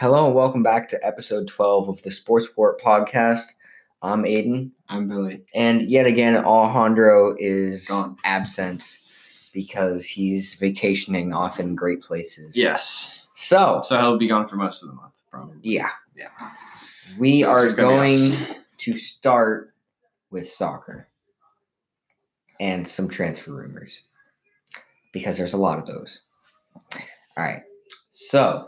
Hello and welcome back to episode 12 of the Sports Sport Podcast. I'm Aiden. I'm Billy. And yet again, Alejandro is Gone. absent because he's vacationing off in great places. Yes. So he'll be gone for most of the month, probably. Yeah. Yeah. We So are it's just gonna be going us. to start with soccer and some transfer rumors because there's a lot of those. All right. So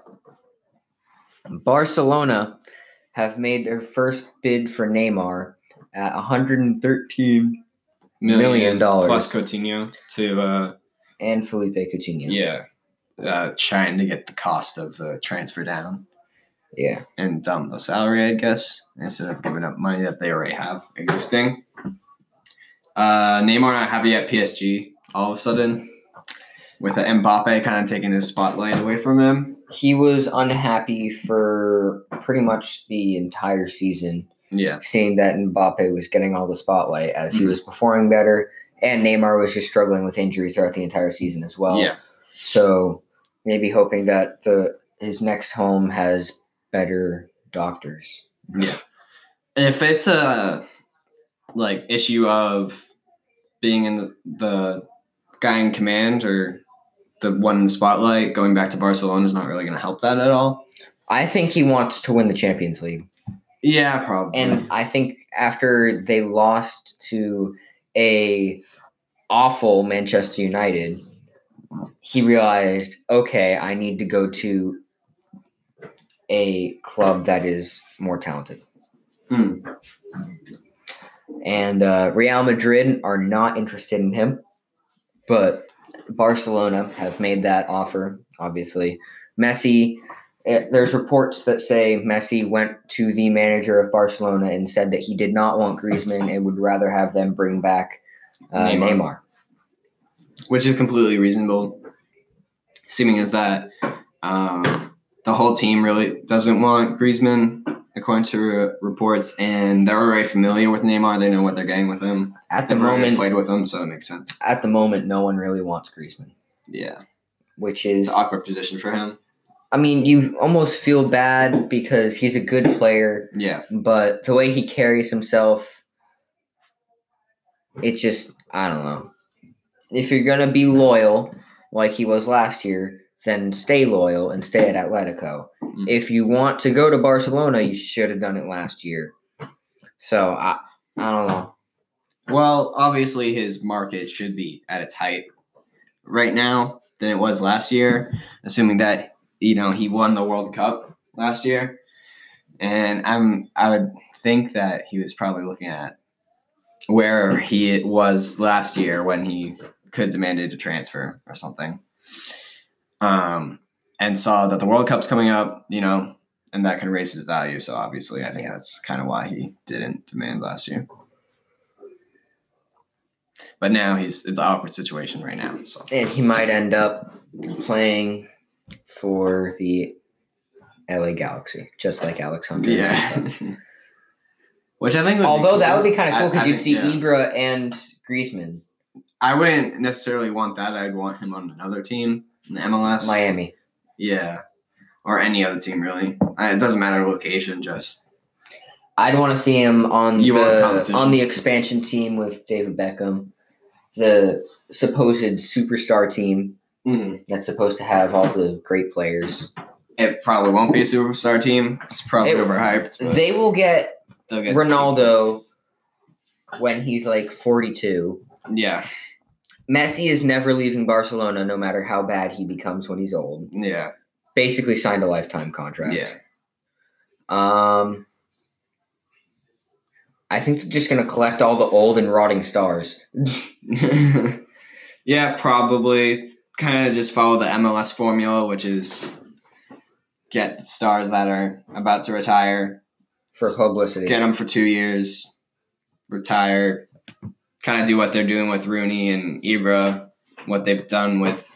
Barcelona have made their first bid for Neymar at $113 million plus Coutinho to and Felipe Coutinho. trying to get the cost of the transfer down. Yeah. And dump the salary, I guess, instead of giving up money that they already have existing. Neymar not happy at PSG all of a sudden, with Mbappe kind of taking his spotlight away from him. He was unhappy for pretty much the entire season, seeing that Mbappe was getting all the spotlight as he was performing better, and Neymar was just struggling with injury throughout the entire season as well. Yeah. So maybe hoping that his next home has better doctors. Yeah. If it's a issue of being in the guy in command or the one in the spotlight, going back to Barcelona is not really going to help that at all. I think he wants to win the Champions League. Yeah, probably. And I think after they lost to a awful Manchester United, he realized, okay, I need to go to a club that is more talented. And Real Madrid are not interested in him, but Barcelona have made that offer, obviously. Messi, there's reports that say Messi went to the manager of Barcelona and said that he did not want Griezmann and would rather have them bring back Neymar. Which is completely reasonable, seeming as that the whole team really doesn't want Griezmann, according to reports, and they're already familiar with Neymar. They know what they're getting with him. At the They've already moment, played with him, so it makes sense. At the moment, no one really wants Griezmann. Yeah. Which is it's an awkward position for him. I mean, you almost feel bad because he's a good player. Yeah. But the way he carries himself, it just, I don't know. If you're going to be loyal like he was last year, then stay loyal and stay at Atletico. Mm-hmm. If you want to go to Barcelona, you should have done it last year. So, I don't know. Well, obviously his market should be at its height right now than it was last year, assuming that, he won the World Cup last year. And I would think that he was probably looking at where he was last year when he could demanded a transfer or something. And saw that the World Cup's coming up, and that could raise his value. So obviously I think that's kind of why he didn't demand last year. But now it's an awkward situation right now. So. And he might end up playing for the LA Galaxy, just like Alexander. Yeah. Which I think would Although be that would be kind of cool because you'd see yeah. Ibra and Griezmann. I wouldn't necessarily want that. I'd want him on another team in the MLS. Miami. Yeah. Or any other team, really. It doesn't matter location, just... I'd want to see him on the expansion team with David Beckham, the supposed superstar team that's supposed to have all the great players. It probably won't be a superstar team. It's probably overhyped. They will get Ronaldo when he's like 42. Yeah. Messi is never leaving Barcelona no matter how bad he becomes when he's old. Yeah. Basically signed a lifetime contract. Yeah. I think they're just going to collect all the old and rotting stars. Yeah, probably. Kind of just follow the MLS formula, which is get stars that are about to retire. For publicity. Get them for 2 years. Retire. Kind of do what they're doing with Rooney and Ibra. What they've done with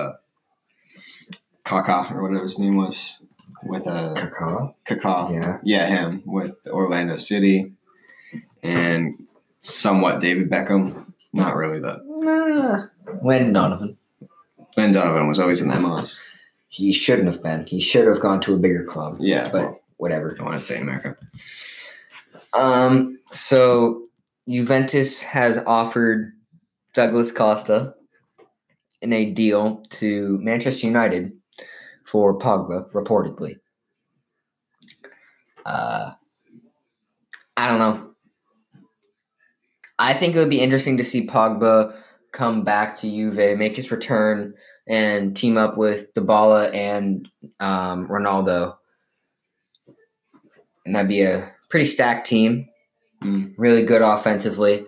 Kaká, or whatever his name was. With Kaká? Kaká. Yeah, him. With Orlando City. And somewhat David Beckham. Not really, but... Landon Donovan. Landon Donovan was always in the MLS. He shouldn't have been. He should have gone to a bigger club. Yeah, but whatever. I don't want to say America. So Juventus has offered Douglas Costa in a deal to Manchester United for Pogba, reportedly. I don't know. I think it would be interesting to see Pogba come back to Juve, make his return, and team up with Dybala and Ronaldo. And that'd be a pretty stacked team. Really good offensively.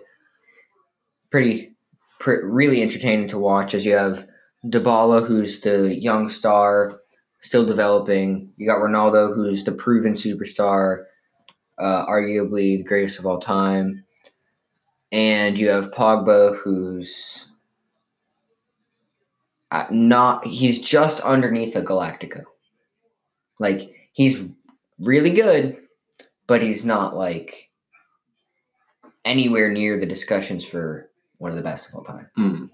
Really entertaining to watch as you have Dybala, who's the young star, still developing. You got Ronaldo, who's the proven superstar, arguably the greatest of all time. And you have Pogba, who's he's just underneath a Galactico. Like, he's really good, but he's not, like, anywhere near the discussions for one of the best of all time.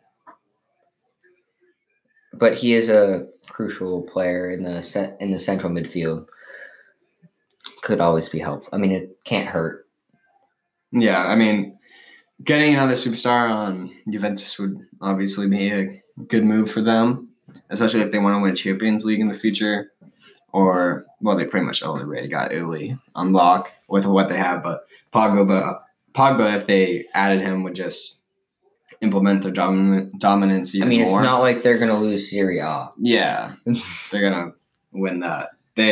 But he is a crucial player in the central midfield. Could always be helpful. I mean, it can't hurt. Yeah, I mean, getting another superstar on Juventus would obviously be a good move for them, especially if they want to win Champions League in the future. Or, well, they pretty much already got Italy on lock with what they have. But Pogba, if they added him, would just implement their dominance even more. It's not like they're going to lose Serie A. Yeah, they're going to win that.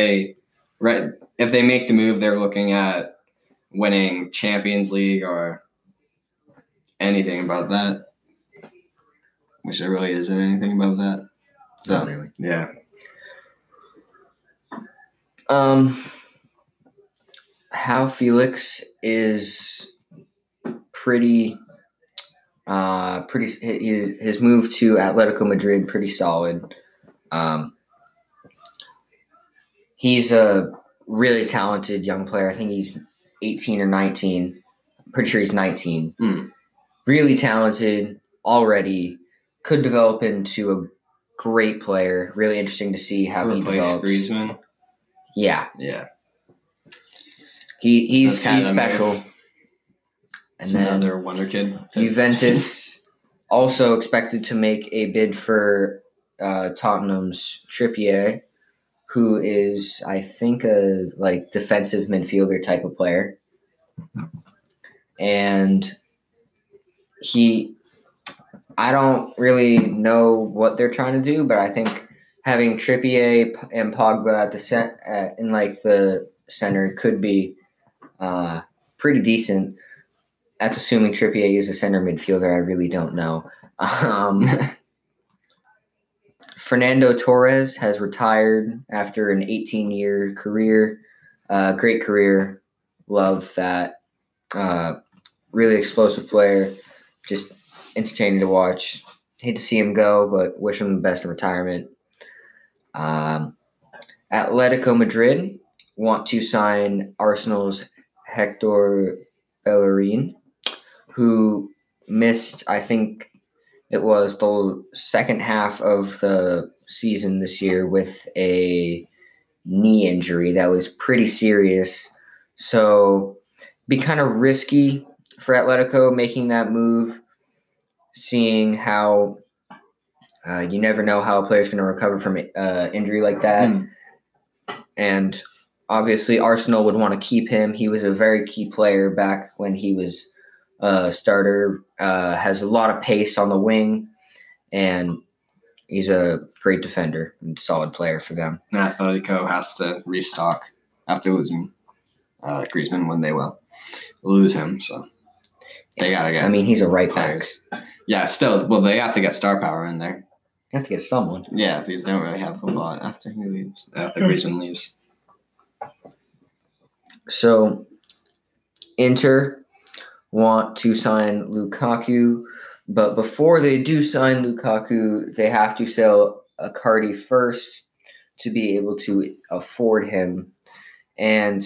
If they make the move, they're looking at winning Champions League or anything about that. Which there really isn't anything about that. So, not really. Yeah. How Felix is pretty his move to Atletico Madrid pretty solid. He's a really talented young player. I think he's 18 or 19. I'm pretty sure he's 19. Really talented already. Could develop into a great player. Really interesting to see how he develops. Griezmann. Yeah. He's special. Move. And then another wonder kid. Juventus also expected to make a bid for Tottenham's Trippier, who is, I think, a defensive midfielder type of player. And I don't really know what they're trying to do, but I think having Trippier and Pogba at in the center could be pretty decent. That's assuming Trippier is a center midfielder. I really don't know. Fernando Torres has retired after an 18-year career. Great career. Love that. Really explosive player. Just entertaining to watch. Hate to see him go, but wish him the best in retirement. Atletico Madrid want to sign Arsenal's Hector Bellerin, who missed, I think it was the second half of the season this year with a knee injury that was pretty serious. So be kind of risky for Atletico making that move, seeing how you never know how a player's going to recover from injury like that. And obviously Arsenal would want to keep him. He was a very key player back when he was a starter, has a lot of pace on the wing, and he's a great defender and solid player for them. Atletico has to restock after losing Griezmann when they will lose him. So they got to get he's a right back. Yeah, still, well, they have to get star power in there. You have to get someone. Yeah, because they don't really have a lot after he leaves, after Griezmann leaves. So Inter want to sign Lukaku, but before they do sign Lukaku, they have to sell Icardi first to be able to afford him. And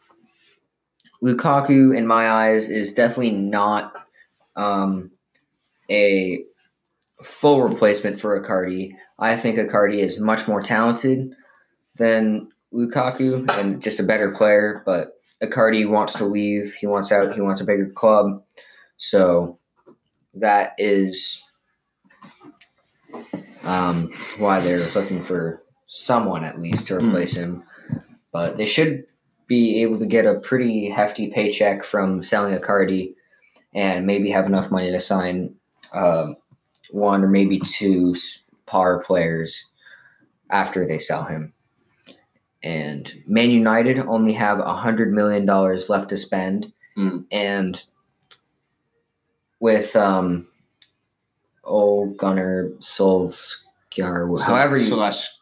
Lukaku, in my eyes, is definitely not a full replacement for Icardi. I think Icardi is much more talented than Lukaku and just a better player, but Icardi wants to leave. He wants out. He wants a bigger club. So that is why they're looking for someone at least to replace him. But they should be able to get a pretty hefty paycheck from selling Icardi and maybe have enough money to sign one or maybe two par players after they sell him. And Man United only have $100 million left to spend. And with old Gunnar Solskjaer, however you...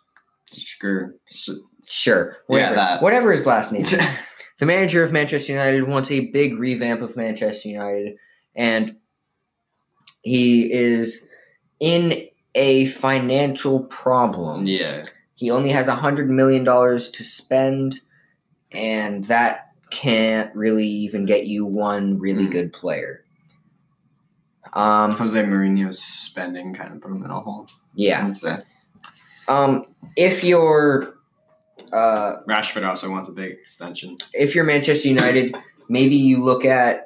Sure. Whatever his last name is. The manager of Manchester United wants a big revamp of Manchester United. And he is in a financial problem. Yeah. He only has $100 million to spend, and that can't really even get you one really good player. Jose Mourinho's spending kind of put him in a hole. Yeah. If you're Rashford also wants a big extension. If you're Manchester United, maybe you look at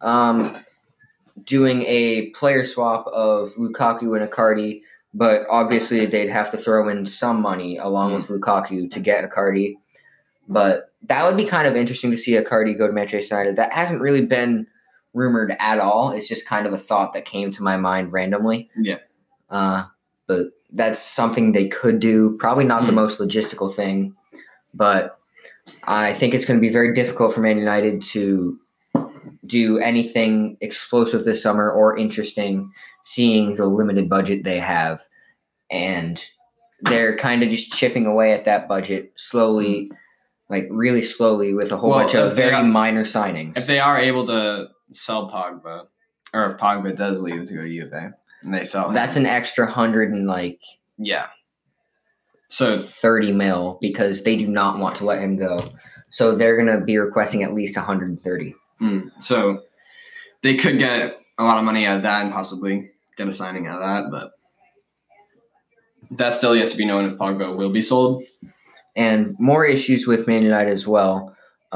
doing a player swap of Lukaku and Icardi, but obviously they'd have to throw in some money along with Lukaku to get Icardi. But that would be kind of interesting to see Icardi go to Manchester United. That hasn't really been rumored at all. It's just kind of a thought that came to my mind randomly. Yeah. But that's something they could do. Probably not the most logistical thing, but I think it's going to be very difficult for Man United to do anything explosive this summer or interesting, seeing the limited budget they have. And they're kind of just chipping away at that budget slowly, like really slowly, with a whole bunch of very minor signings. If they are able to sell Pogba, or if Pogba does leave to go to Juve, and they sell him, that's an extra 100 and so 30 mil, because they do not want to let him go. So they're going to be requesting at least 130. So they could get a lot of money out of that and possibly get a signing out of that, but that still yet to be known if Pogba will be sold. And more issues with Man United as well.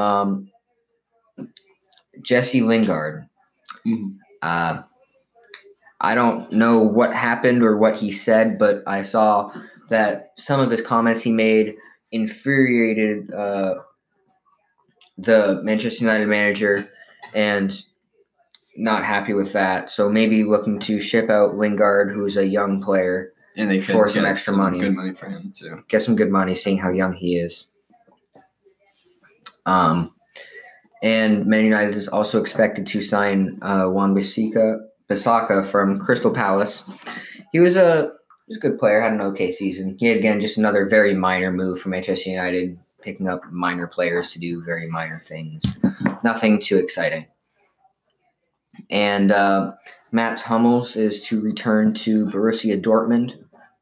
Jesse Lingard. I don't know what happened or what he said, but I saw that some of his comments he made infuriated the Manchester United manager, and not happy with that. So maybe looking to ship out Lingard, who's a young player, and they for some extra money. Good money for him too. Get some good money, seeing how young he is. And Man United is also expected to sign Wan-Bissaka from Crystal Palace. He was a good player, had an okay season. He had, again, just another very minor move for Manchester United, picking up minor players to do very minor things. Nothing too exciting. And Mats Hummels is to return to Borussia Dortmund.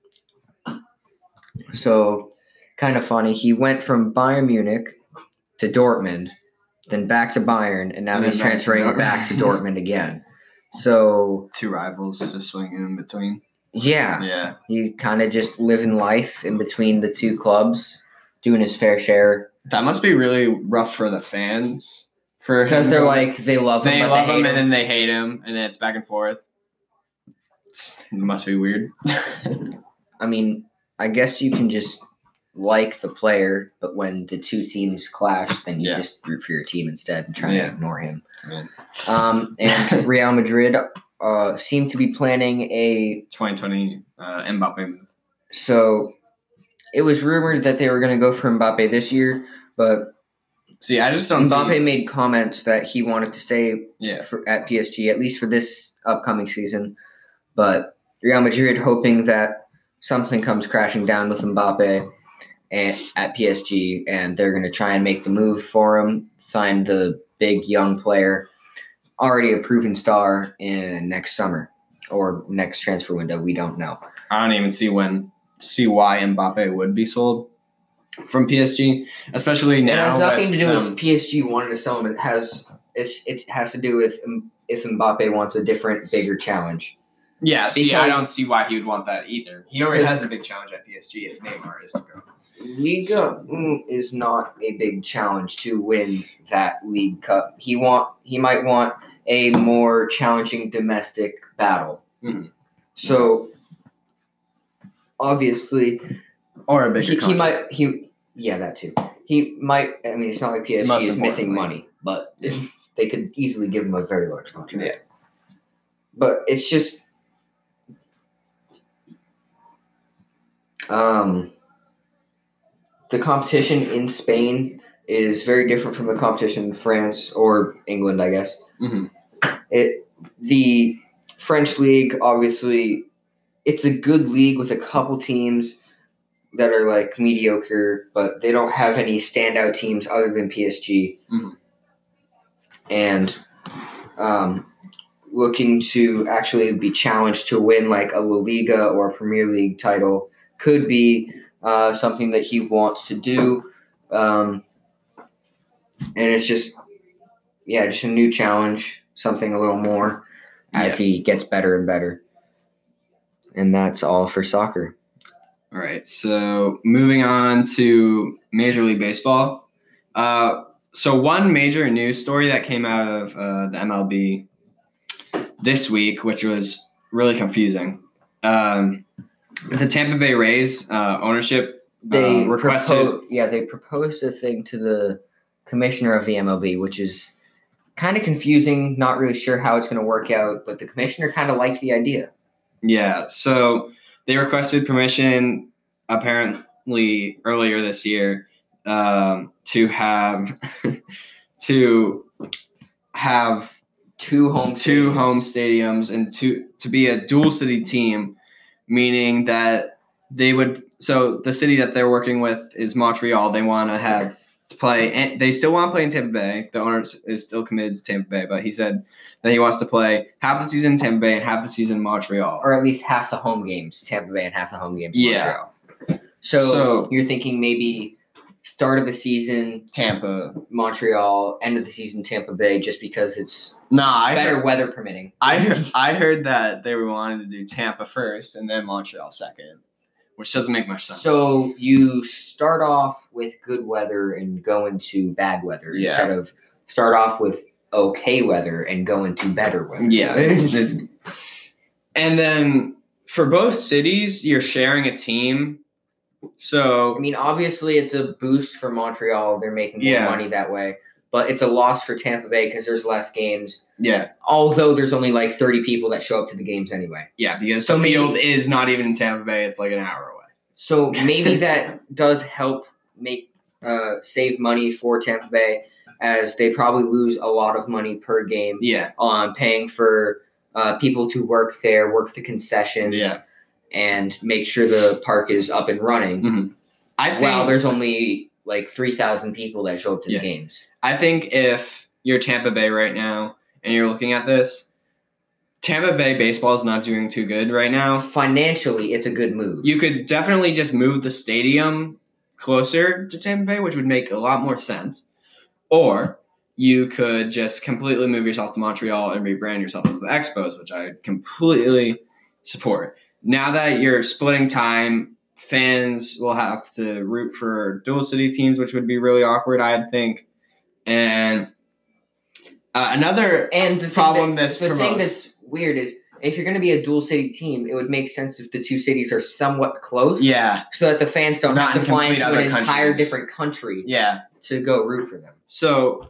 So, kind of funny. He went from Bayern Munich to Dortmund, then back to Bayern, and now he's transferring back to Dortmund again. So, two rivals to swing in between. Yeah. He kind of just living life in between the two clubs, doing his fair share. That must be really rough for the fans. Because they're like, they love him, they love him, and then they hate him, and then it's back and forth. It must be weird. I mean, I guess you can just like the player, but when the two teams clash, then you just root for your team instead and try to ignore him. Yeah. And Real Madrid seem to be planning a 2020 Mbappe move. So it was rumored that they were going to go for Mbappe this year, but I just don't Mbappe made comments that he wanted to stay at PSG, at least for this upcoming season. But Real Madrid hoping that something comes crashing down with Mbappe at PSG, and they're going to try and make the move for him, sign the big young player, already a proven star, in next summer or next transfer window. We don't know. I don't even see why Mbappe would be sold from PSG, especially now. It has nothing to do with PSG wanting to sell him. It has to do with if Mbappe wants a different, bigger challenge. Yeah, see, I Because- don't see why he would want that either. He already has a big challenge at PSG if Neymar is to go. Liga is not a big challenge to win that League Cup. He might want a more challenging domestic battle. Mhm. So obviously, Or a bigger that too. He might. I mean, it's not like PSG Most is missing importantly. money, but they could easily give him a very large contract. Yeah. But it's just, the competition in Spain is very different from the competition in France or England, I guess. Mhm. The French league, obviously, it's a good league with a couple teams that are like mediocre, but they don't have any standout teams other than PSG. Mhm. And looking to actually be challenged to win like a La Liga or a Premier League title could be something that he wants to do. And it's just a new challenge, something a little more as he gets better and better. And that's all for soccer. All right, so moving on to Major League Baseball. So one major news story that came out of the MLB this week, which was really confusing. The Tampa Bay Rays ownership They requested. they proposed a thing to the commissioner of the MLB, which is kind of confusing. Not really sure how it's going to work out, but the commissioner kind of liked the idea. Yeah, so they requested permission apparently earlier this year to have Two home stadiums and to be a dual city team, meaning that they would. So the city that they're working with is Montreal. They want to have to play, and they still want to play in Tampa Bay. The owner is still committed to Tampa Bay, but he said that he wants to play half the season in Tampa Bay and half the season in Montreal, or at least half the home games Tampa Bay and half the home games Yeah. Montreal. So you're thinking maybe start of the season Tampa. Montreal, end of the season Tampa Bay, just because it's Nah, better weather permitting. I heard that they were wanting to do Tampa first and then Montreal second, which doesn't make much sense. So you start off with good weather and go into bad weather instead of start off with okay weather and go into better weather. Yeah. And then for both cities, you're sharing a team. So I mean, obviously it's a boost for Montreal. They're making more money that way. But it's a loss for Tampa Bay because there's less games. Yeah. Although there's only like 30 people that show up to the games anyway. Yeah, because the field is not even in Tampa Bay. It's like an hour away. So maybe that does help save money for Tampa Bay, as they probably lose a lot of money per game on paying for people to work there, work the concessions, and make sure the park is up and running. Mm-hmm. There's only like 3,000 people that show up to the games. I think if you're Tampa Bay right now and you're looking at this, Tampa Bay baseball is not doing too good right now. Financially, it's a good move. You could definitely just move the stadium closer to Tampa Bay, which would make a lot more sense. Or you could just completely move yourself to Montreal and rebrand yourself as the Expos, which I completely support. Now that you're splitting time, fans will have to root for dual city teams, which would be really awkward, I think. And another problem the thing that's weird is if you're going to be a dual city team, it would make sense if the two cities are somewhat close. Yeah. So that the fans don't have to fly into an entire different country. Yeah. To go root for them. So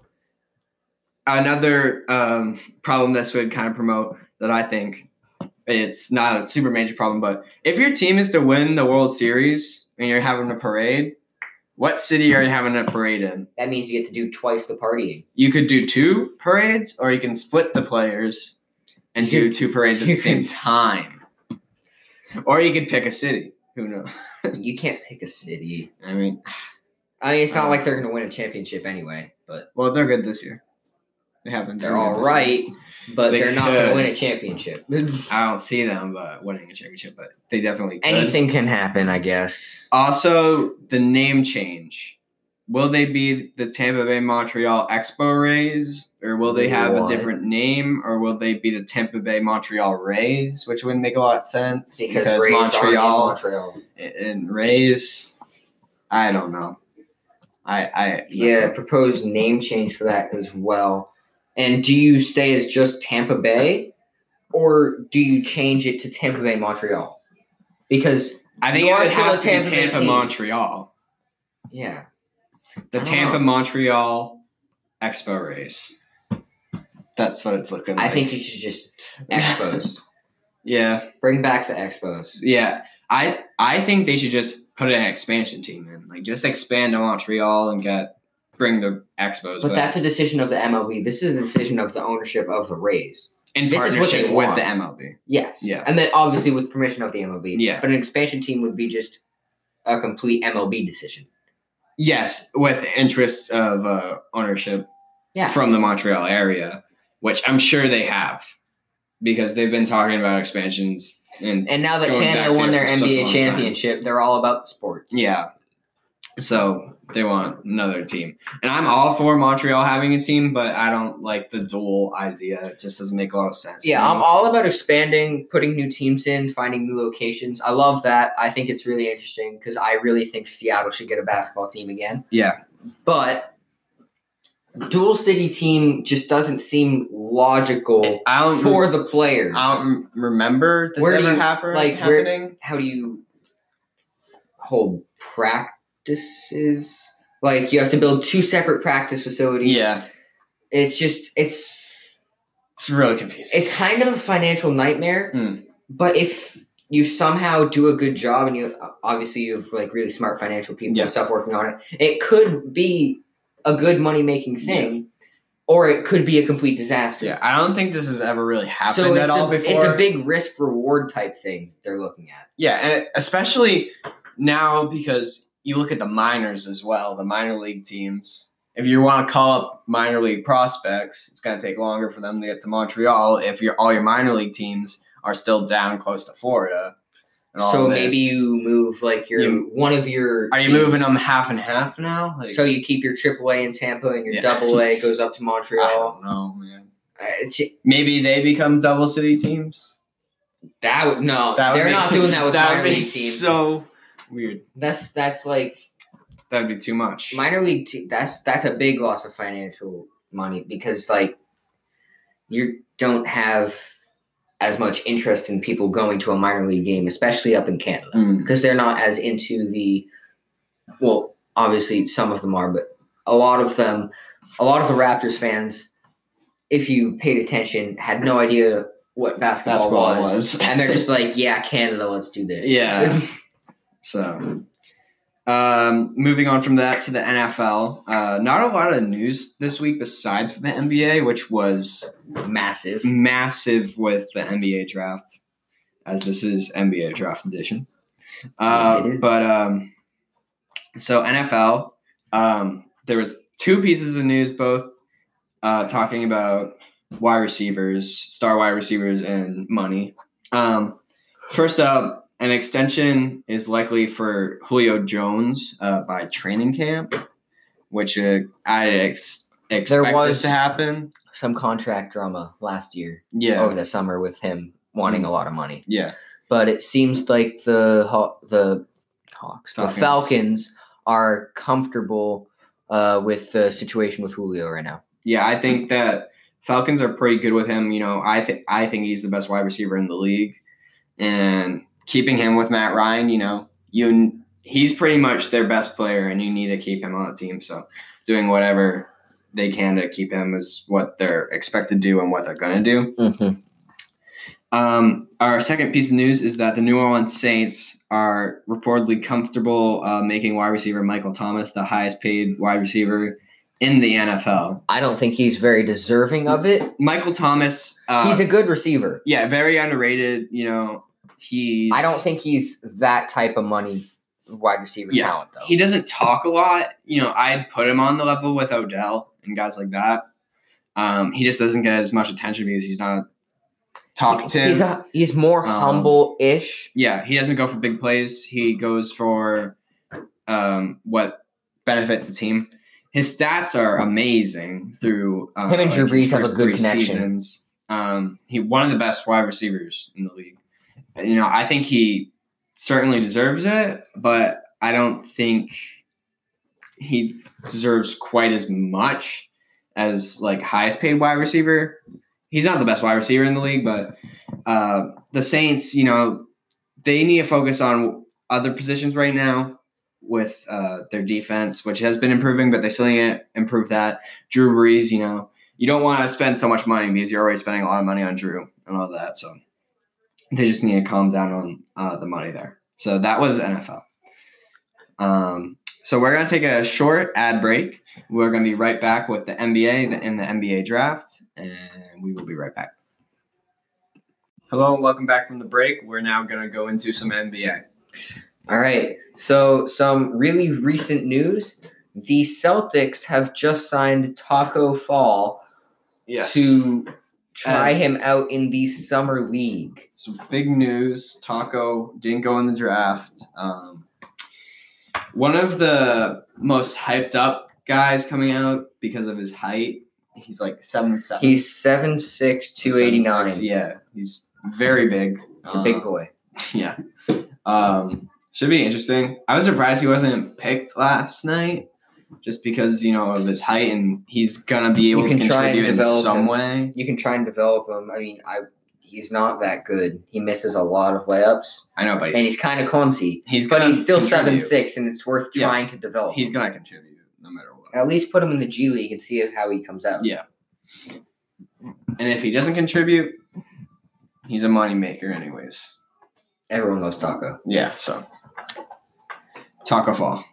another problem this would kind of promote that I think it's not a super major problem, but if your team is to win the World Series and you're having a parade, what city are you having a parade in? That means you get to do twice the partying. You could do 2 parades, or you can split the players and do 2 parades at the same time. Or you could pick a city. Who knows? You can't pick a city. I mean, it's not like they're going to win a championship anyway. But they're good this year. They haven't. They're all right, but they're not going to win a championship. I don't see them winning a championship, but they definitely could. Anything can happen, I guess. Also, the name change. will they be the Tampa Bay Montreal Expo Rays, or will they have What? a different name, or will they be the Tampa Bay Montreal Rays, which wouldn't make a lot of sense Because Rays Montreal and Rays. I don't know. Yeah, proposed name change for that as well. And do you stay as just Tampa Bay, or do you change it to Tampa Bay Montreal? Because I think you it are would still have a to be Tampa Bay Tampa team. Montreal. Yeah. The I don't Tampa know. Montreal Expo Race. That's what it's looking like. I think you should just Expos. Yeah. Bring back the Expos. Yeah. I think they should just put an expansion team in. Like, just expand to Montreal and bring the Expos. But that's a decision of the MLB. This is a decision of the ownership of the Rays. in this is what partnership they with want. the MLB. Yes. Yeah. And then obviously with permission of the MLB. Yeah. But an expansion team would be just a complete MLB decision. Yes, with interest of ownership from the Montreal area, which I'm sure they have, because they've been talking about expansions. And now that going Canada back won there their for such a NBA long championship, they're all about sports. Yeah. So they want another team. And I'm all for Montreal having a team, but I don't like the dual idea. It just doesn't make a lot of sense. Yeah, I'm all about expanding, putting new teams in, finding new locations. I love that. I think it's really interesting because I really think Seattle should get a basketball team again. Yeah. But dual city team just doesn't seem logical for the players. I don't remember this ever happening. How do you hold practices? Like, you have to build two separate practice facilities. Yeah. It's really confusing. It's kind of a financial nightmare. But if you somehow do a good job and you have like really smart financial people and stuff working on it, it could be a good money-making thing, or it could be a complete disaster. Yeah, I don't think this has ever really happened at all before. It's a big risk-reward type thing they're looking at. Yeah, and especially now because you look at the minors as well, the minor league teams. If you want to call up minor league prospects, it's going to take longer for them to get to Montreal if all your minor league teams are still down close to Florida. So maybe you move like one of your Are teams. You moving them half and half now? Like, so you keep your AAA in Tampa and your AA goes up to Montreal? I don't know, man. Maybe they become double city teams? They're not doing that with minor league teams. So weird. That's like that'd be too much. Minor league that's a big loss of financial money because like you don't have as much interest in people going to a minor league game, especially up in Canada, because they're not as into well, obviously some of them are, but a lot of the Raptors fans, if you paid attention, had no idea what basketball was. And they're just like, yeah, Canada, let's do this. Yeah. So, moving on from that to the NFL, not a lot of news this week besides for the NBA, which was massive with the NBA draft, as this is NBA draft edition. So NFL, there was two pieces of news, both talking about wide receivers, star wide receivers, and money. First up, an extension is likely for Julio Jones by training camp, which I expect this to happen. Some contract drama last year over the summer with him wanting a lot of money. Yeah. But it seems like the Falcons are comfortable with the situation with Julio right now. Yeah, I think that Falcons are pretty good with him. You know, I think he's the best wide receiver in the league. And keeping him with Matt Ryan, he's pretty much their best player, and you need to keep him on the team. So doing whatever they can to keep him is what they're expected to do and what they're going to do. Mm-hmm. Our second piece of news is that the New Orleans Saints are reportedly comfortable making wide receiver Michael Thomas the highest paid wide receiver in the NFL. I don't think he's very deserving of it. Michael Thomas. He's a good receiver. Yeah, very underrated. I don't think he's that type of money wide receiver talent, though. He doesn't talk a lot. I'd put him on the level with Odell and guys like that. He just doesn't get as much attention because he's not talkative. He's more humble-ish. Yeah, he doesn't go for big plays. He goes for what benefits the team. His stats are amazing through Him and Drew his Brees have a first good 3 connection. seasons. He one of the best wide receivers in the league. I think he certainly deserves it, but I don't think he deserves quite as much as like highest paid wide receiver. He's not the best wide receiver in the league, but the Saints, they need to focus on other positions right now with their defense, which has been improving, but they still need to improve that. Drew Brees, you don't want to spend so much money because you're already spending a lot of money on Drew and all that. So they just need to calm down on the money there. So that was NFL. So we're going to take a short ad break. We're going to be right back with the NBA and the NBA draft, and we will be right back. Hello, and welcome back from the break. We're now going to go into some NBA. All right. So some really recent news. The Celtics have just signed Taco Fall to try him out in the Summer League. Some big news. Taco didn't go in the draft. One of the most hyped up guys coming out because of his height. He's like 7'7". He's 7'6", 289. 7'6", yeah, he's very big. He's a big boy. Yeah. Should be interesting. I was surprised he wasn't picked last night just because, of his height, and he's going to be able to contribute in some way. You can try and develop him. I mean, he's not that good. He misses a lot of layups. I know, but he's kind of clumsy. He's still 7'6", and it's worth trying to develop. He's going to contribute no matter what. At least put him in the G League and see how he comes out. Yeah. And if he doesn't contribute, he's a moneymaker anyways. Everyone loves Taco. Yeah, so Taco Fall.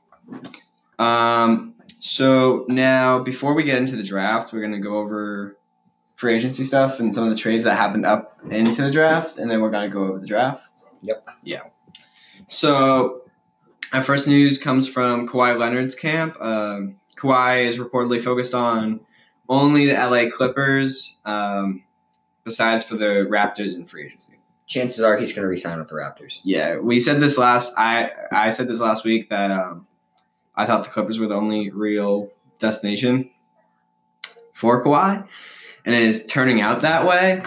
So now, before we get into the draft, we're going to go over free agency stuff and some of the trades that happened up into the draft, and then we're going to go over the draft. Yep. Yeah. So our first news comes from Kawhi Leonard's camp. Kawhi is reportedly focused on only the LA Clippers, besides for the Raptors and free agency. Chances are he's going to re-sign with the Raptors. Yeah, we said this I said this last week that I thought the Clippers were the only real destination for Kawhi, and it is turning out that way.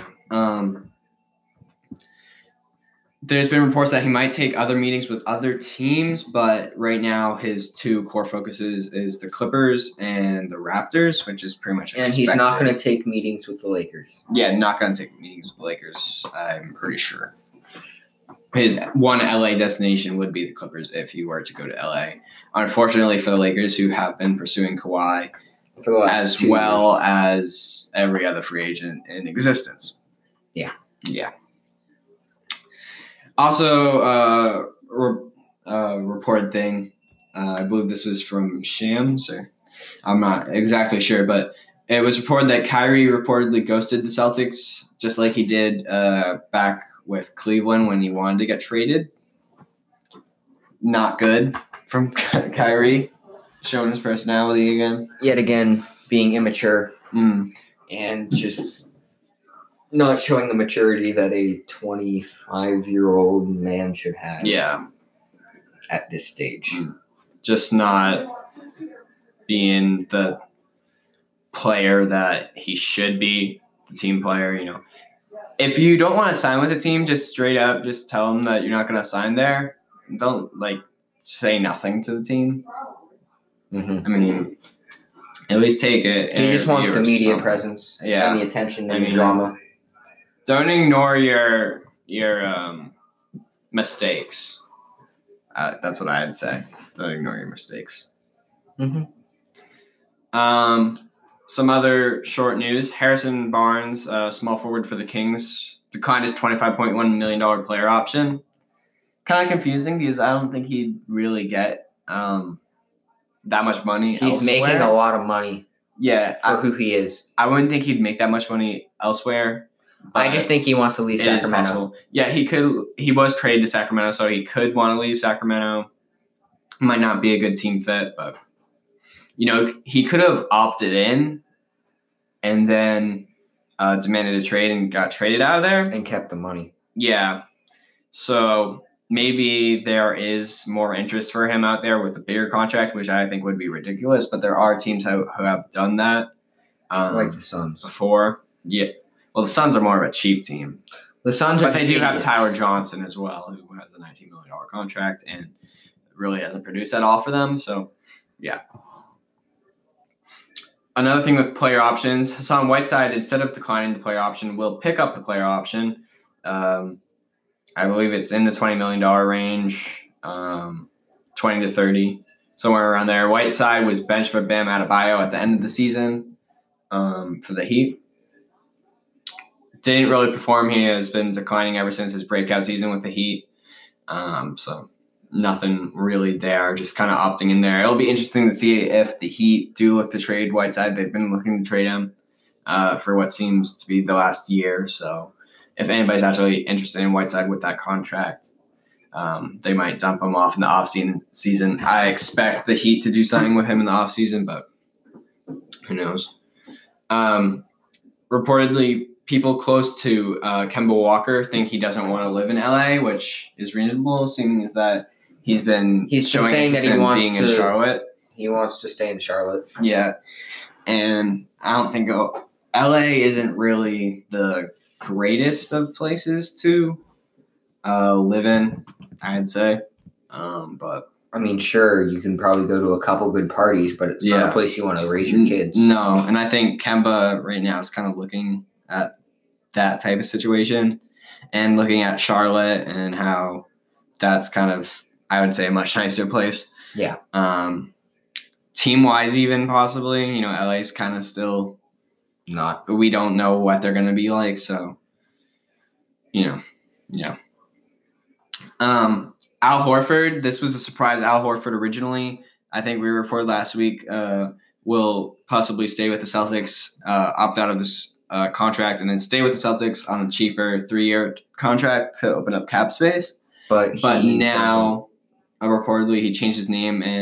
There's been reports that he might take other meetings with other teams, but right now his two core focuses is the Clippers and the Raptors, which is pretty much expected. And he's not going to take meetings with the Lakers. Yeah, not going to take meetings with the Lakers, I'm pretty sure. His one LA destination would be the Clippers if he were to go to LA. Unfortunately for the Lakers, who have been pursuing Kawhi for the last as well as every other free agent in existence. Yeah. Yeah. Also, reported thing, I believe this was from Shams, or I'm not exactly sure, but it was reported that Kyrie reportedly ghosted the Celtics just like he did back with Cleveland when he wanted to get traded. Not good from Kyrie, showing his personality again. Yet again, being immature and just not showing the maturity that a 25-year-old man should have. Yeah. At this stage. Just not being the player that he should be, the team player, If you don't want to sign with a team, just straight up just tell them that you're not going to sign there. Don't, say nothing to the team. Mm-hmm. I mean, at least take it. He just wants the media presence and the attention and the drama. Don't ignore your mistakes. That's what I'd say. Don't ignore your mistakes. Mm-hmm. Some other short news. Harrison Barnes, small forward for the Kings, declined his $25.1 million player option. Kind of confusing because I don't think he'd really get that much money He's elsewhere. making a lot of money for who he is. I wouldn't think he'd make that much money elsewhere. I just think he wants to leave Sacramento. Yeah, he could. He was traded to Sacramento, so he could want to leave Sacramento. Might not be a good team fit, but he could have opted in and then demanded a trade and got traded out of there and kept the money. Yeah, so maybe there is more interest for him out there with a bigger contract, which I think would be ridiculous. But there are teams who have done that. Like the Suns. Before. Yeah. Well, the Suns are more of a cheap team. The Suns are But they do have genius. Tyler Johnson as well, who has a $19 million contract and really hasn't produced at all for them. So, yeah. Another thing with player options, Hassan Whiteside, instead of declining the player option, will pick up the player option. I believe it's in the $20 million range, 20 to 30, somewhere around there. Whiteside was benched for Bam Adebayo at the end of the season for the Heat. Didn't really perform. He has been declining ever since his breakout season with the Heat. So nothing really there, just kind of opting in there. It'll be interesting to see if the Heat do look to trade Whiteside. They've been looking to trade him for what seems to be the last year. So if anybody's actually interested in Whiteside with that contract, they might dump him off in the offseason. I expect the Heat to do something with him in the offseason, but who knows? Reportedly, people close to Kemba Walker think he doesn't want to live in LA, which is reasonable, seeing as that he's been showing saying interest that he in wants being in to- Charlotte. He wants to stay in Charlotte. Yeah, and I don't think LA isn't really the greatest of places to live in, I'd say. But I mean, sure, you can probably go to a couple good parties, but it's not Yeah. a place you want to raise your kids. No, and I think Kemba right now is kind of looking at that type of situation and looking at Charlotte and how that's kind of, I would say, a much nicer place. Yeah. Team-wise even possibly, LA's kind of still Not. we don't know what they're going to be like, so, yeah. Al Horford, this was a surprise. Al Horford originally, I think we reported last week, will possibly stay with the Celtics, opt out of this contract, and then stay with the Celtics on a cheaper 3-year contract to open up cap space. But Now, reportedly, he changed his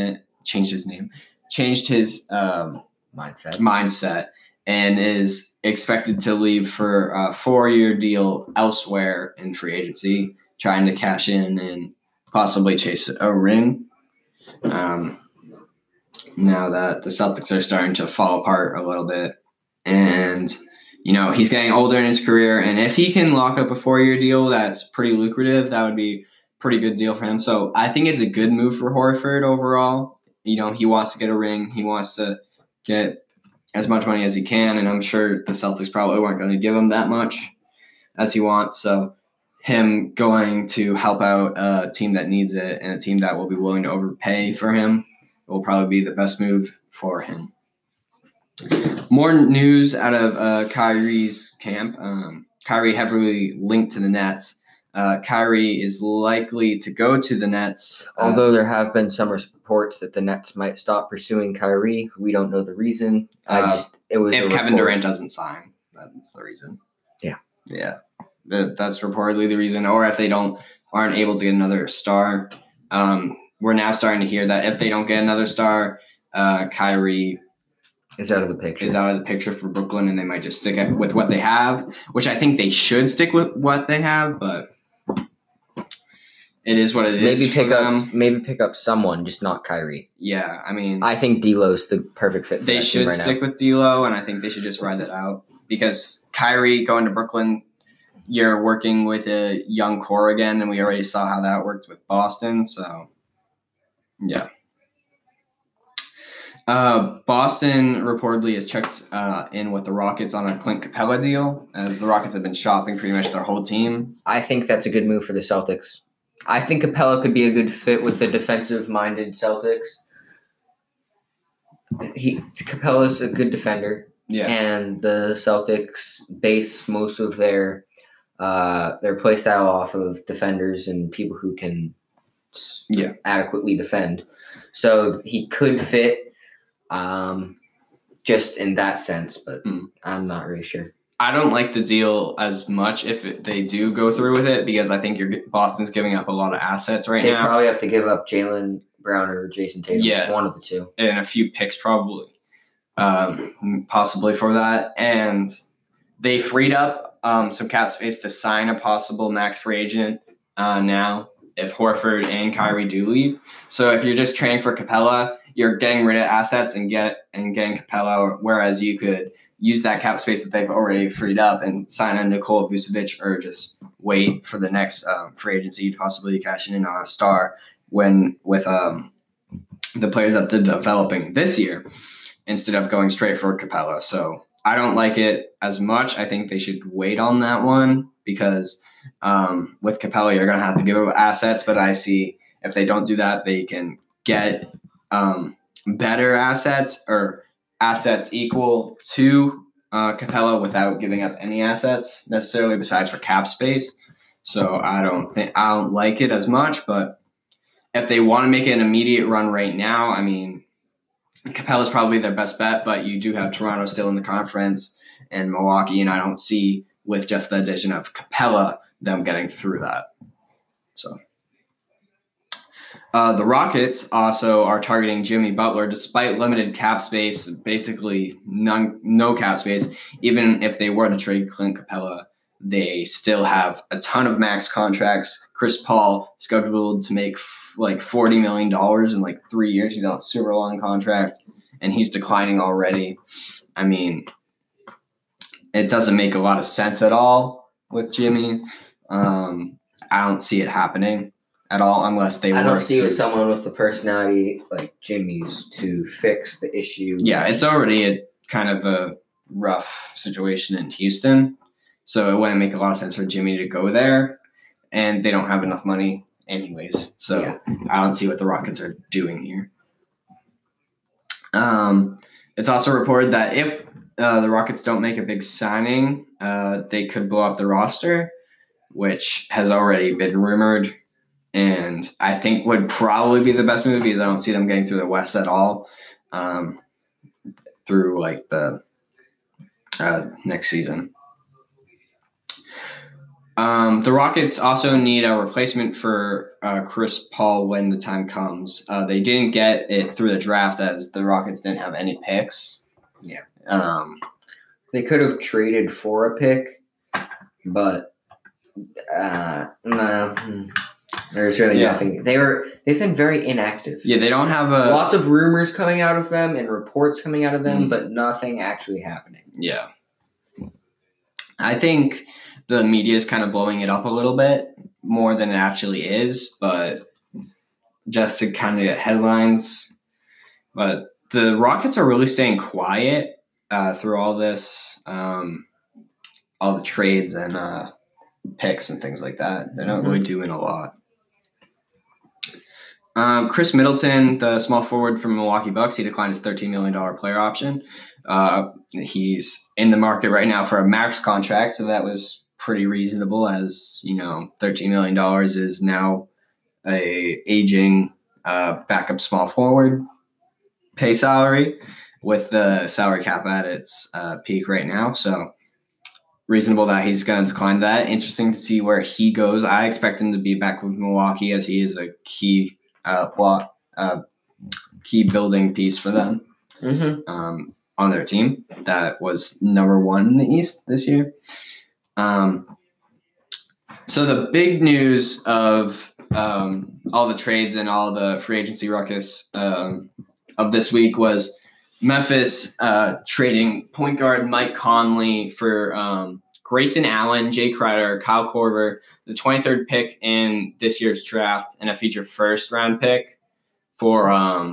mindset and is expected to leave for a 4-year deal elsewhere in free agency, trying to cash in and possibly chase a ring. Now that the Celtics are starting to fall apart a little bit, and he's getting older in his career, and if he can lock up a 4-year deal that's pretty lucrative, that would be a pretty good deal for him. So I think it's a good move for Horford overall. He wants to get a ring. He wants to get as much money as he can, and I'm sure the Celtics probably weren't going to give him that much as he wants. So him going to help out a team that needs it and a team that will be willing to overpay for him will probably be the best move for him. More news out of Kyrie's camp. Kyrie heavily linked to the Nets. Kyrie is likely to go to the Nets. Although there have been some reports that the Nets might stop pursuing Kyrie. We don't know the reason. It was if a Kevin report. Durant doesn't sign, that's the reason. Yeah. That's reportedly the reason. Or if they aren't able to get another star. We're now starting to hear that if they don't get another star, Kyrie is out of the picture. For Brooklyn, and they might just stick with what they have, which I think they should stick with what they have, but it is what it is. Maybe pick up someone, just not Kyrie. Yeah, I mean, I think D'Lo's the perfect fit for they that should team right stick now. with D'Lo, and I think they should just ride that out because Kyrie going to Brooklyn, you're working with a young core again, and we already saw how that worked with Boston. So, yeah. Boston reportedly has checked in with the Rockets on a Clint Capella deal, as the Rockets have been shopping pretty much their whole team. I think that's a good move for the Celtics. I think Capella could be a good fit with the defensive-minded Celtics. Capella's a good defender, Yeah, and the Celtics base most of their play style off of defenders and people who can adequately defend. So he could fit just in that sense, but I'm not really sure. I don't like the deal as much if they do go through with it because I think Boston's giving up a lot of assets right now. They probably have to give up Jaylen Brown or Jason Tatum, one of the two. And a few picks probably, possibly for that. And they freed up some cap space to sign a possible max free agent now if Horford and Kyrie do leave. So if you're just trading for Capella, you're getting rid of assets and getting Capella, whereas you could use that cap space that they've already freed up and sign a Nikola Vucevic, or just wait for the next free agency to possibly cash in on a star with the players that they're developing this year, instead of going straight for Capella. So I don't like it as much. I think they should wait on that one, because with Capella, you're going to have to give up assets. But I see if they don't do that, they can get better assets, or assets equal to Capella without giving up any assets necessarily, besides for cap space. So I don't like it as much. But if they want to make an immediate run right now, I mean, Capella's probably their best bet, but you do have Toronto still in the conference and Milwaukee, and I don't see, with just the addition of Capella, them getting through that. So the Rockets also are targeting Jimmy Butler, despite limited cap space, basically no cap space. Even if they were to trade Clint Capella, they still have a ton of max contracts. Chris Paul scheduled to make like $40 million in like 3 years. He's on a super long contract, and he's declining already. I mean, it doesn't make a lot of sense at all with Jimmy. I don't see it happening at all unless they I don't work see with someone with the personality like Jimmy's to fix the issue. Yeah, it's already a kind of a rough situation in Houston, so it wouldn't make a lot of sense for Jimmy to go there, and they don't have enough money anyways. So yeah. I don't see what the Rockets are doing here. It's also reported that if the Rockets don't make a big signing, they could blow up the roster, which has already been rumored. And I think would probably be the best move, because I don't see them getting through the West at all through like the next season. The Rockets also need a replacement for Chris Paul when the time comes. They didn't get it through the draft, as the Rockets didn't have any picks. Yeah. They could have traded for a pick, but no. There's really nothing. They've been very inactive. Yeah, they don't have lots of rumors coming out of them and reports coming out of them, but nothing actually happening. Yeah. I think the media is kind of blowing it up a little bit more than it actually is, but just to kind of get headlines. But the Rockets are really staying quiet through all this, all the trades and picks and things like that. They're not really doing a lot. Chris Middleton, the small forward from Milwaukee Bucks, he declined his $13 million player option. He's in the market right now for a max contract, so that was pretty reasonable, as you know, $13 million is now a aging backup small forward pay salary, with the salary cap at its peak right now. So reasonable that he's going to decline that. Interesting to see where he goes. I expect him to be back with Milwaukee, as he is a key key building piece for them on their team that was number 1 in the East this year. So the big news of all the trades and all the free agency ruckus of this week was Memphis trading point guard Mike Conley for Grayson Allen, Jay Crowder, Kyle Korver, the 23rd pick in this year's draft, and a future first-round pick for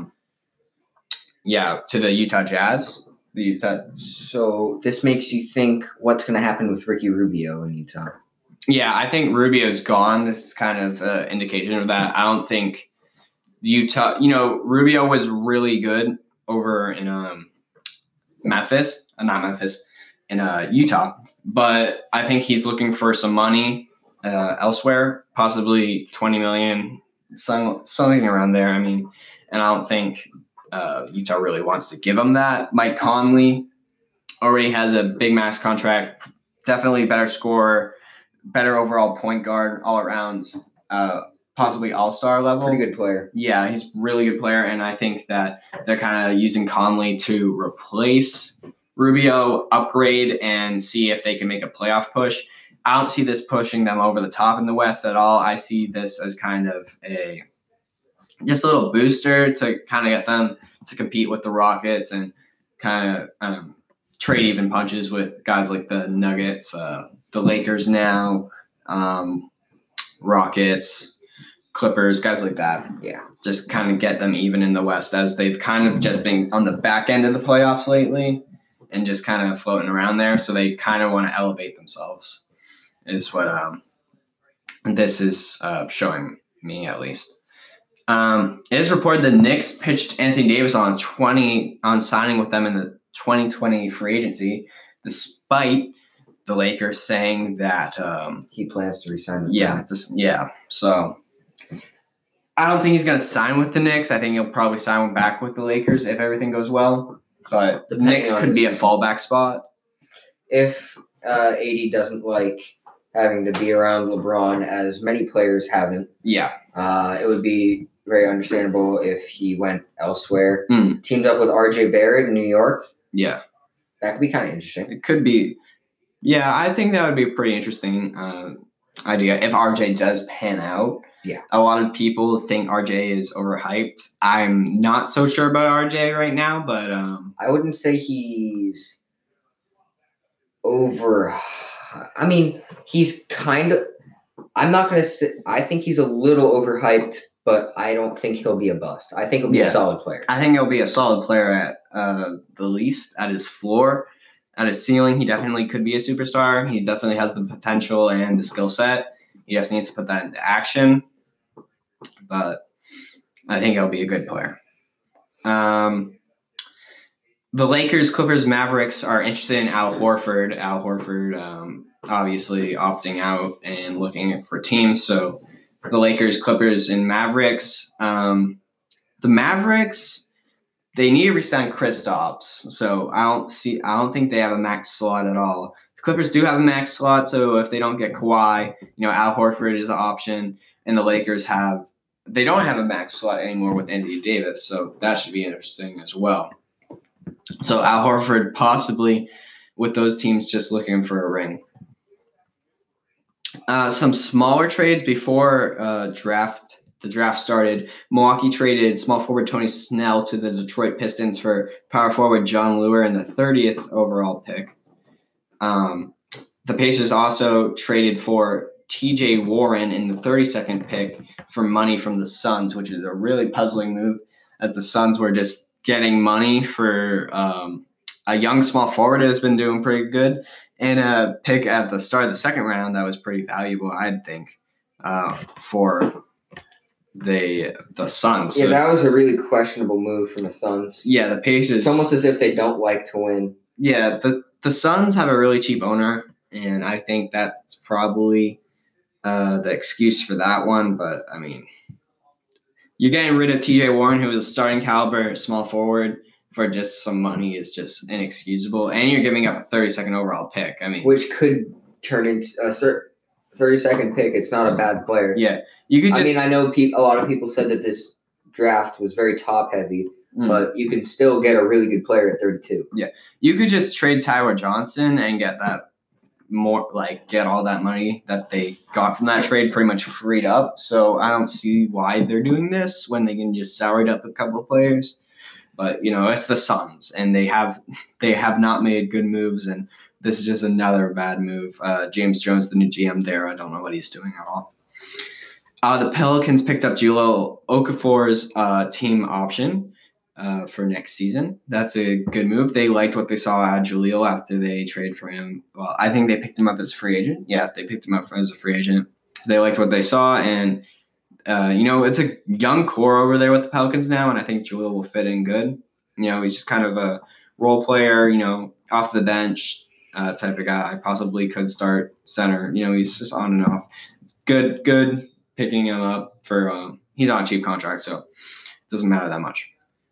to the Utah Jazz. So this makes you think what's going to happen with Ricky Rubio in Utah? Yeah, I think Rubio's gone. This is kind of an indication of that. I don't think Utah. Rubio was really good over in Utah, but I think he's looking for some money elsewhere, possibly $20 million, something around there. I mean, and I don't think Utah really wants to give him that. Mike Conley already has a big max contract, definitely better scorer, better overall point guard all around, possibly all-star level. Pretty good player. Yeah, he's a really good player, and I think that they're kind of using Conley to replace Rubio, upgrade, and see if they can make a playoff push. I don't see this pushing them over the top in the West at all. I see this as kind of just a little booster to kind of get them to compete with the Rockets and kind of trade even punches with guys like the Nuggets, the Lakers now, Rockets, Clippers, guys like that. Yeah. Just kind of get them even in the West, as they've kind of just been on the back end of the playoffs lately and just kind of floating around there. So they kind of want to elevate themselves is what this is showing me, at least. It is reported the Knicks pitched Anthony Davis on signing with them in the 2020 free agency, despite the Lakers saying that he plans to resign with them. So I don't think he's going to sign with the Knicks. I think he'll probably sign back with the Lakers if everything goes well. But the Knicks could be a fallback spot. If AD doesn't like having to be around LeBron, as many players haven't. Yeah. It would be very understandable if he went elsewhere. Teamed up with RJ Barrett in New York. Yeah. That could be kind of interesting. It could be. Yeah, I think that would be a pretty interesting idea if RJ does pan out. Yeah. A lot of people think RJ is overhyped. I'm not so sure about RJ right now, but I wouldn't say he's over. I mean, he's kind of. I'm not going to say. I think he's a little overhyped, but I don't think he'll be a bust. I think he'll be a solid player. I think he'll be a solid player at the least, at his floor. At his ceiling, he definitely could be a superstar. He definitely has the potential and the skill set. He just needs to put that into action. But I think he'll be a good player. The Lakers, Clippers, Mavericks are interested in Al Horford. Al Horford obviously opting out and looking for teams. So the Lakers, Clippers, and Mavericks. The Mavericks, they need to resign Kristaps. So I don't think they have a max slot at all. The Clippers do have a max slot, so if they don't get Kawhi, Al Horford is an option. And the Lakers they don't have a max slot anymore with Anthony Davis, so that should be interesting as well. So Al Horford possibly with those teams just looking for a ring. Some smaller trades before the draft started. Milwaukee traded small forward Tony Snell to the Detroit Pistons for power forward John Lure in the 30th overall pick. The Pacers also traded for TJ Warren in the 32nd pick for money from the Suns, which is a really puzzling move, as the Suns were just getting money for a young small forward who has been doing pretty good, and a pick at the start of the second round that was pretty valuable, I'd think, for the Suns. Yeah, that was a really questionable move from the Suns. Yeah, the Pacers. It's almost as if they don't like to win. Yeah, the Suns have a really cheap owner, and I think that's probably the excuse for that one. But, I mean, you're getting rid of TJ Warren, who is a starting caliber small forward, for just some money is just inexcusable. And you're giving up a 32nd overall pick. I mean, which could turn into a 32nd pick. It's not a bad player. Yeah. You could just, I know a lot of people said that this draft was very top heavy, but you can still get a really good player at 32. Yeah. You could just trade Tyler Johnson and get that get all that money that they got from that trade pretty much freed up. So I don't see why they're doing this when they can just salary up a couple of players. But, it's the Suns, and they have not made good moves, and this is just another bad move. James Jones, the new GM there, I don't know what he's doing at all. The Pelicans picked up Jahlil Okafor's team option for next season. That's a good move. They liked what they saw at Jahlil after they traded for him. Well, I think they picked him up as a free agent. Yeah, they picked him up as a free agent. They liked what they saw, and it's a young core over there with the Pelicans now, and I think Jahlil will fit in good. He's just kind of a role player, off the bench type of guy. Possibly could start center. He's just on and off. Good picking him up for he's on a cheap contract, so it doesn't matter that much.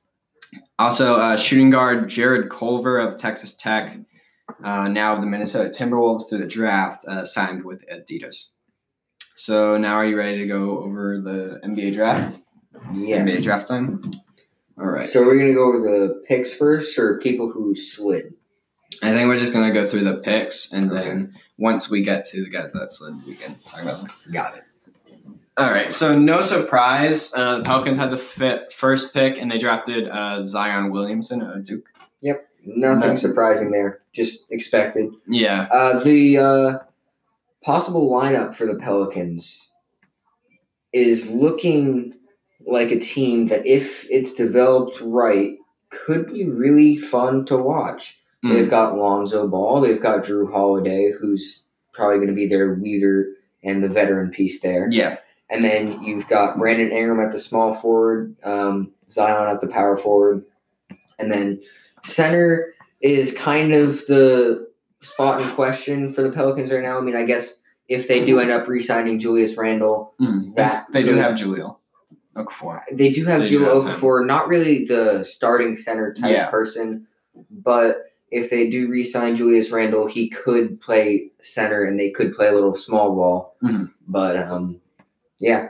Also, shooting guard Jared Culver of Texas Tech, now of the Minnesota Timberwolves through the draft, signed with Adidas. So now are you ready to go over the NBA draft? Yes. NBA draft time? All right. So we're going to go over the picks first, or people who slid? I think we're just gonna go through the picks, and then once we get to the guys that slid, we can talk about them. Got it. All right, so no surprise, the Pelicans had the first pick, and they drafted Zion Williamson at Duke. Yep. Nothing surprising there. Just expected. Yeah. The possible lineup for the Pelicans is looking like a team that, if it's developed right, could be really fun to watch. They've got Lonzo Ball. They've got Drew Holiday, who's probably going to be their leader and the veteran piece there. Yeah. And then you've got Brandon Ingram at the small forward, Zion at the power forward. And then center is kind of the spot in question for the Pelicans right now. I mean, I guess if they do end up re-signing Julius Randle, they do have Jahlil Okafor. They do have Jahlil Okafor, not really the starting center type person, but if they do re-sign Julius Randle, he could play center and they could play a little small ball. Mm-hmm. But, yeah.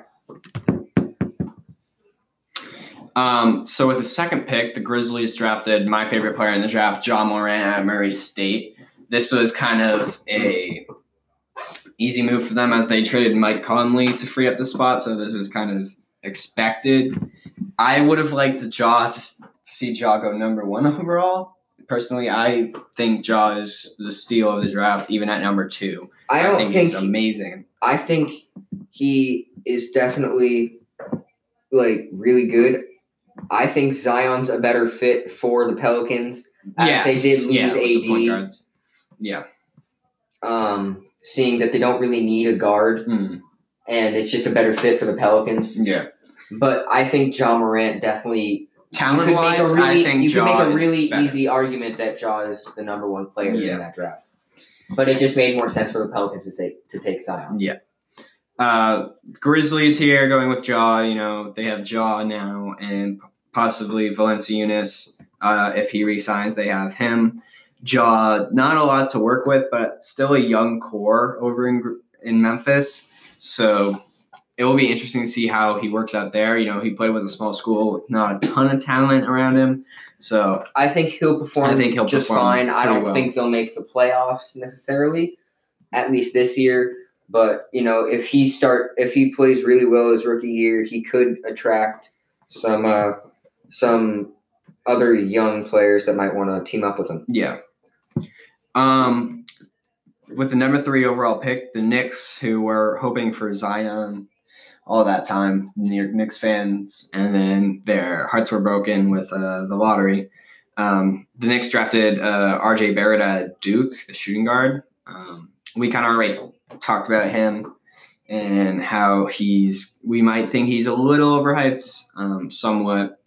So with the second pick, the Grizzlies drafted my favorite player in the draft, Ja Morant at Murray State. This was kind of a easy move for them as they traded Mike Conley to free up the spot, so this was kind of expected. I would have liked Ja to see Ja go number 1 overall. Personally, I think Ja is the steal of the draft, even at number 2. I think he's amazing. I think he is definitely really good. I think Zion's a better fit for the Pelicans. They did lose AD. The point guards. Yeah. Seeing that they don't really need a guard, and it's just a better fit for the Pelicans. Yeah. But I think Ja Morant definitely. Talent-wise, I think you Ja can make a really is easy argument that Ja is the number 1 player in that draft. But it just made more sense for the Pelicans to take Zion. Yeah. Grizzlies here going with Ja. They have Ja now and possibly Valanciunas. If he resigns, they have him. Ja, not a lot to work with, but still a young core over in Memphis. So it will be interesting to see how he works out there. He played with a small school, not a ton of talent around him. So I think he'll perform just fine. I don't think they'll make the playoffs necessarily, at least this year. But if he plays really well his rookie year, he could attract some other young players that might want to team up with him. Yeah. With the number 3 overall pick, the Knicks, who were hoping for Zion all that time, New York Knicks fans, and then their hearts were broken with the lottery. The Knicks drafted R.J. Barrett at Duke, the shooting guard. We kind of already talked about him and how we might think he's a little overhyped, somewhat.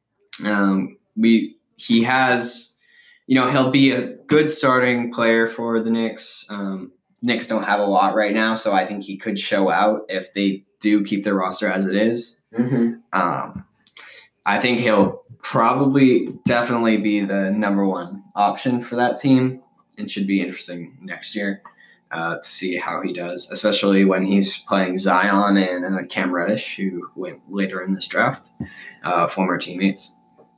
He has, he'll be a good starting player for the Knicks. Knicks don't have a lot right now, so I think he could show out if they do keep their roster as it is. Mm-hmm. I think he'll definitely be the number 1 option for that team, and should be interesting next year to see how he does, especially when he's playing Zion and Cam Reddish, who went later in this draft, former teammates.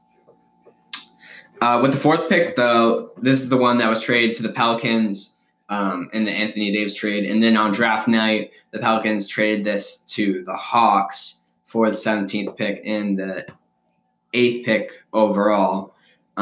With the 4th pick, though, this is the one that was traded to the Pelicans in the Anthony Davis trade. And then on draft night, the Pelicans traded this to the Hawks for the 17th pick and the 8th pick overall.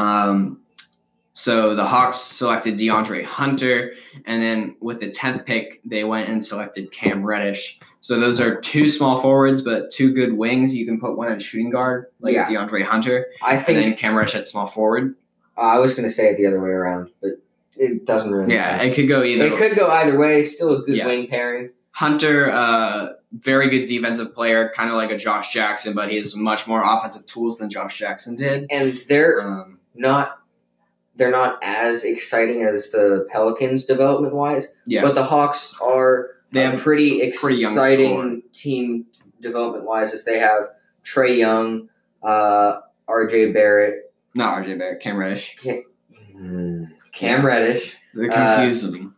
So the Hawks selected DeAndre Hunter. And then with the 10th pick, they went and selected Cam Reddish. So those are 2 small forwards, but 2 good wings. You can put one at shooting guard, DeAndre Hunter. And then Cam Reddish at small forward. I was going to say it the other way around, but it doesn't really matter. It could go either way. It could go either way. Still a good wing pairing. Hunter, very good defensive player, kind of like a Josh Jackson, but he has much more offensive tools than Josh Jackson did. And they're not as exciting as the Pelicans development-wise, but the Hawks are a pretty exciting team development-wise, as they have Trae Young, R.J. Barrett. Not R.J. Barrett, Cam Reddish. Cam Reddish. They're confusing.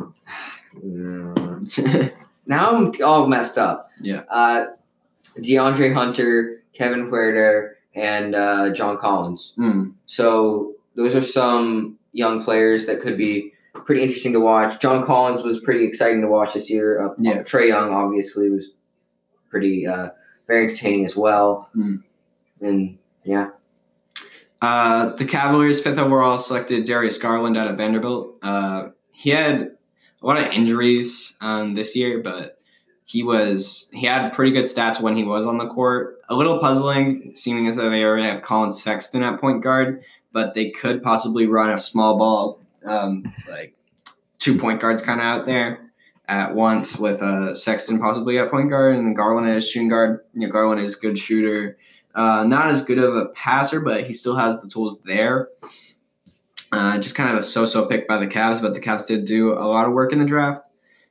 Now I'm all messed up. Yeah. DeAndre Hunter, Kevin Huerter, and John Collins. Mm. So those are some young players that could be pretty interesting to watch. John Collins was pretty exciting to watch this year. Trae Young obviously was pretty very entertaining as well. And yeah. The Cavaliers 5th overall selected Darius Garland out of Vanderbilt. He had a lot of injuries this year, but he had pretty good stats when he was on the court. A little puzzling, seeming as though they already have Colin Sexton at point guard, but they could possibly run a small ball, like 2 point guards kind of out there at once, with Sexton possibly at point guard and Garland as shooting guard. Garland is a good shooter. Not as good of a passer, but he still has the tools there. Just kind of a so-so pick by the Cavs, but the Cavs did do a lot of work in the draft.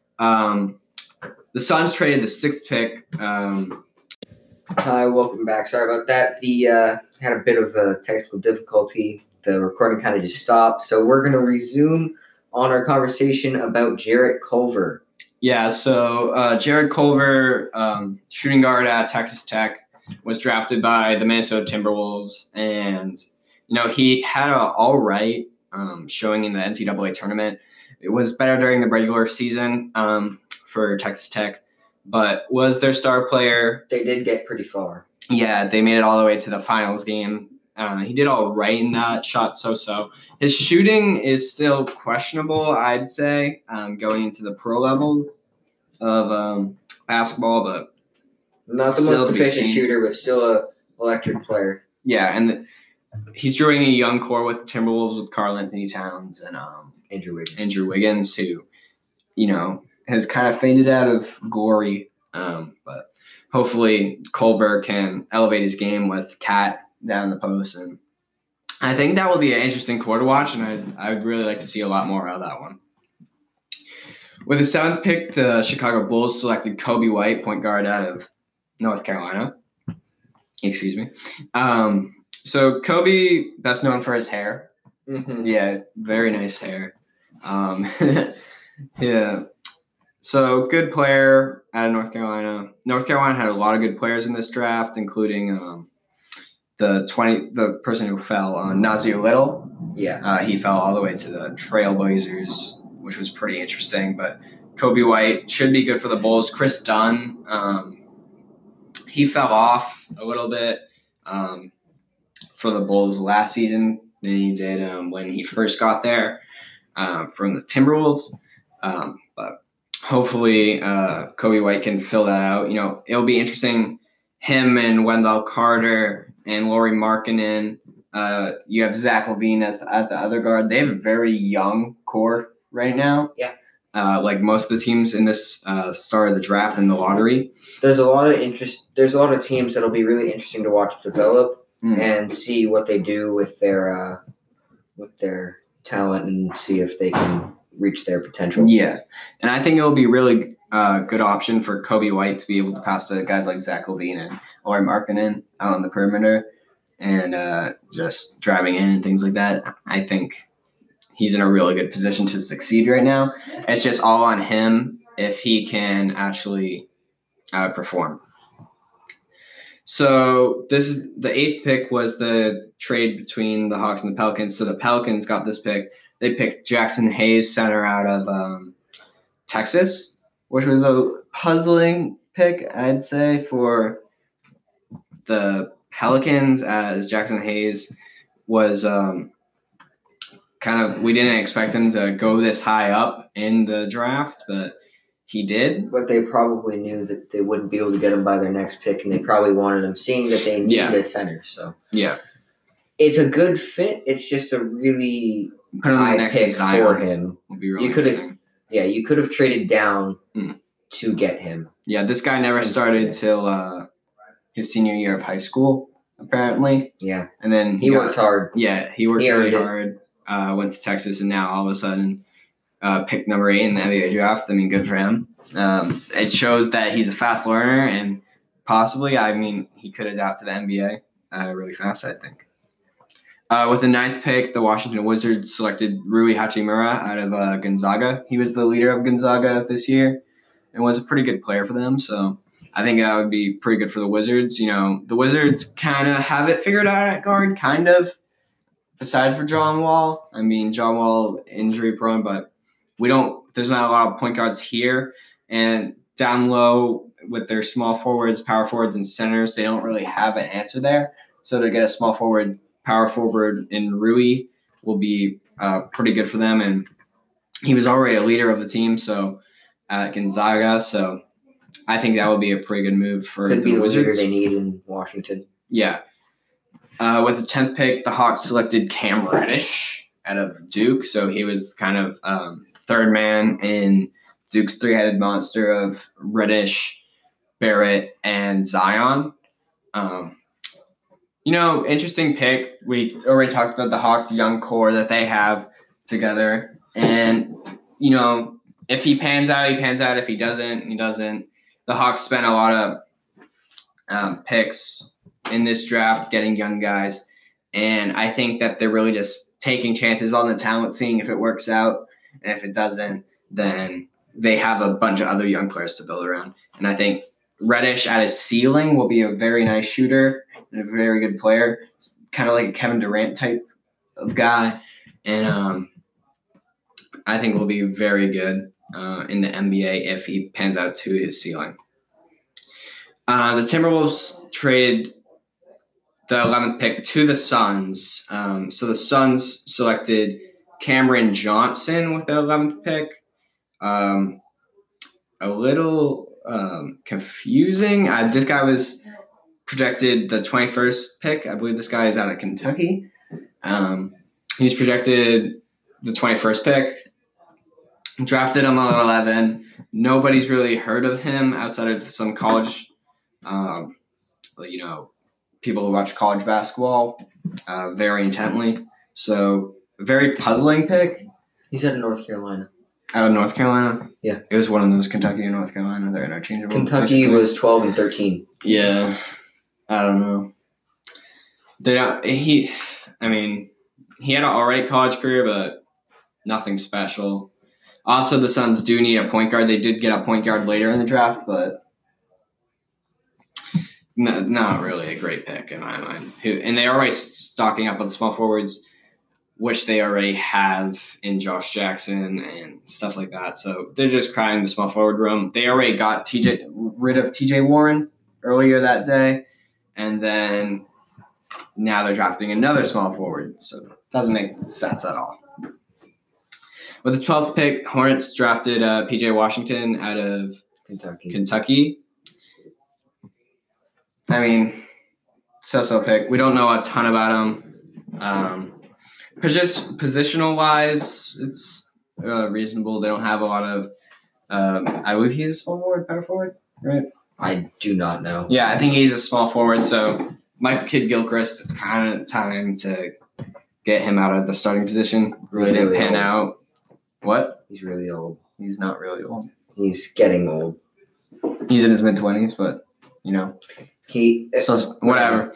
The Suns traded the 6th pick. Hi, welcome back. Sorry about that. The had a bit of a technical difficulty. The recording kind of just stopped. So we're going to resume on our conversation about Jarrett Culver. Yeah, so Jarrett Culver, shooting guard at Texas Tech, was drafted by the Minnesota Timberwolves, and he had an all right showing in the NCAA tournament. It was better during the regular season for Texas Tech, but was their star player. They did get pretty far. Yeah, they made it all the way to the finals game. He did all right in that, shot so-so. His shooting is still questionable, I'd say, going into the pro level of basketball, but not the most efficient shooter, but still an electric player. Yeah, and he's joining a young core with the Timberwolves with Karl Anthony Towns and Andrew Wiggins, who, has kind of faded out of glory. But hopefully Culver can elevate his game with Cat down the post. And I think that will be an interesting core to watch, and I'd really like to see a lot more out of that one. With the 7th pick, the Chicago Bulls selected Kobe White, point guard out of North Carolina. Excuse me. So Kobe, best known for his hair. Mm-hmm. Yeah, very nice hair. Yeah. So good player out of North Carolina. North Carolina had a lot of good players in this draft, including the person who fell, Nasir Little. Yeah. He fell all the way to the Trailblazers, which was pretty interesting. But Kobe White should be good for the Bulls. Chris Dunn, he fell off a little bit for the Bulls last season than he did when he first got there from the Timberwolves. But hopefully Kobe White can fill that out. It'll be interesting. Him and Wendell Carter and Lauri Markkanen. You have Zach LaVine at the other guard. They have a very young core right now. Yeah. Like most of the teams in this start of the draft and the lottery. There's a lot of interest. There's a lot of teams that'll be really interesting to watch develop and see what they do with their talent and see if they can reach their potential. Yeah, and I think it'll be really good option for Kobe White to be able to pass to guys like Zach LaVine and Lauri Markkanen out on the perimeter and just driving in and things like that. I think he's in a really good position to succeed right now. It's just all on him if he can actually perform. So this is the 8th pick was the trade between the Hawks and the Pelicans. So the Pelicans got this pick. They picked Jackson Hayes, center out of Texas, which was a puzzling pick, I'd say, for the Pelicans, as Jackson Hayes was we didn't expect him to go this high up in the draft, but he did. But they probably knew that they wouldn't be able to get him by their next pick, and they probably wanted him, seeing that they needed a center. So yeah, it's a good fit. It's just a really high pick for him. Would be really interesting. You could have traded down to get him. Yeah, this guy never started till his senior year of high school, apparently. Yeah, and then he worked hard. Yeah, he worked really hard. Went to Texas, and now all of a sudden, pick number 8 in the NBA draft. I mean, good for him. It shows that he's a fast learner, and possibly, he could adapt to the NBA really fast, I think. With the 9th pick, the Washington Wizards selected Rui Hachimura out of Gonzaga. He was the leader of Gonzaga this year and was a pretty good player for them. So I think that would be pretty good for the Wizards. The Wizards kind of have it figured out at guard, kind of. besides for John Wall. I mean, John Wall injury prone, but there's not a lot of point guards here. And down low with their small forwards, power forwards, and centers, they don't really have an answer there. So to get a small forward, power forward in Rui will be pretty good for them. And he was already a leader of the team, so Gonzaga. So I think that would be a pretty good move for Could be the leader Wizards. they need in Washington. Yeah. With the 10th pick, the Hawks selected Cam Reddish out of Duke. So he was kind of third man in Duke's three-headed monster of Reddish, Barrett, and Zion. Interesting pick. We already talked about the Hawks' young core that they have together. And, if he pans out, he pans out. If he doesn't, he doesn't. The Hawks spent a lot of picks in this draft getting young guys. And I think that they're really just taking chances on the talent, seeing if it works out. And if it doesn't, then they have a bunch of other young players to build around. And I think Reddish at his ceiling will be a very nice shooter and a very good player. It's kind of like a Kevin Durant type of guy. And I think will be very good in the NBA if he pans out to his ceiling. The Timberwolves traded the 11th pick to the Suns. So the Suns selected Cameron Johnson with the 11th pick. A little confusing. This guy was projected the 21st pick. I believe this guy is out of Kentucky. He's projected the 21st pick. Drafted him at 11. Nobody's really heard of him outside of some college, people who watch college basketball very intently. So, very puzzling pick. He's out of North Carolina. Out of North Carolina? Yeah. It was one of those Kentucky and North Carolina. They're interchangeable. Kentucky was 12 and 13. Yeah. I don't know. He had an alright college career, but nothing special. Also, the Suns do need a point guard. They did get a point guard later in the draft, but not really a great pick in my mind. And they're already stocking up on small forwards, which they already have in Josh Jackson and stuff like that. So they're just crying the small forward room. They already got rid of TJ Warren earlier that day, and then now they're drafting another small forward. So it doesn't make sense at all. With the 12th pick, Hornets drafted P.J. Washington out of Kentucky. I mean, so pick. We don't know a ton about him. Positional-wise, it's reasonable. They don't have a lot of I believe he's a small forward, power forward, right? I do not know. Yeah, I think he's a small forward. So Mike Kidd-Gilchrist, it's kind of time to get him out of the starting position. Really didn't pan out. What? He's really old. He's not really old. He's getting old. He's in his mid-20s, but, whatever.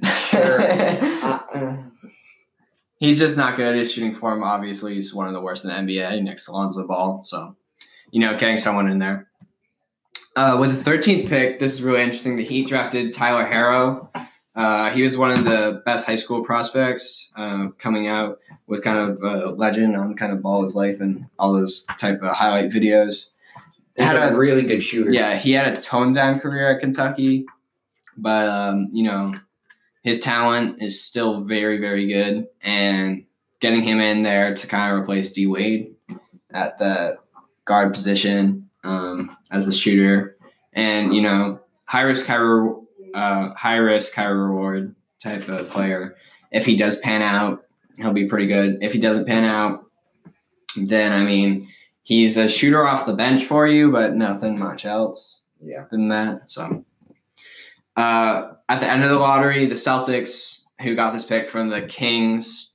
Sure. He's just not good at his shooting form. Obviously, he's one of the worst in the NBA next to Lonzo Ball. So, getting someone in there. With the 13th pick, this is really interesting. The Heat drafted Tyler Herro. He was one of the best high school prospects coming out. Was kind of a legend on kind of Ball His Life and all those type of highlight videos. Had a really good shooter. Yeah, he had a toned-down career at Kentucky. But, his talent is still very, very good. And getting him in there to kind of replace D. Wade at the guard position as a shooter. And, high risk, high reward type of player. If he does pan out, he'll be pretty good. If he doesn't pan out, then, he's a shooter off the bench for you, but nothing much else than that. So, at the end of the lottery, the Celtics, who got this pick from the Kings,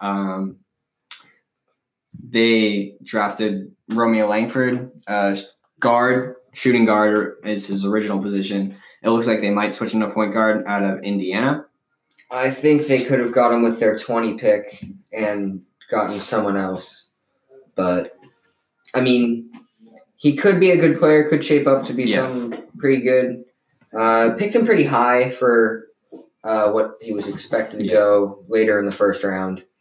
they drafted Romeo Langford, shooting guard is his original position. It looks like they might switch him to point guard out of Indiana. I think they could have got him with their 20 pick and gotten someone else. But, he could be a good player, could shape up to be something pretty good. Picked him pretty high for what he was expected to go later in the first round.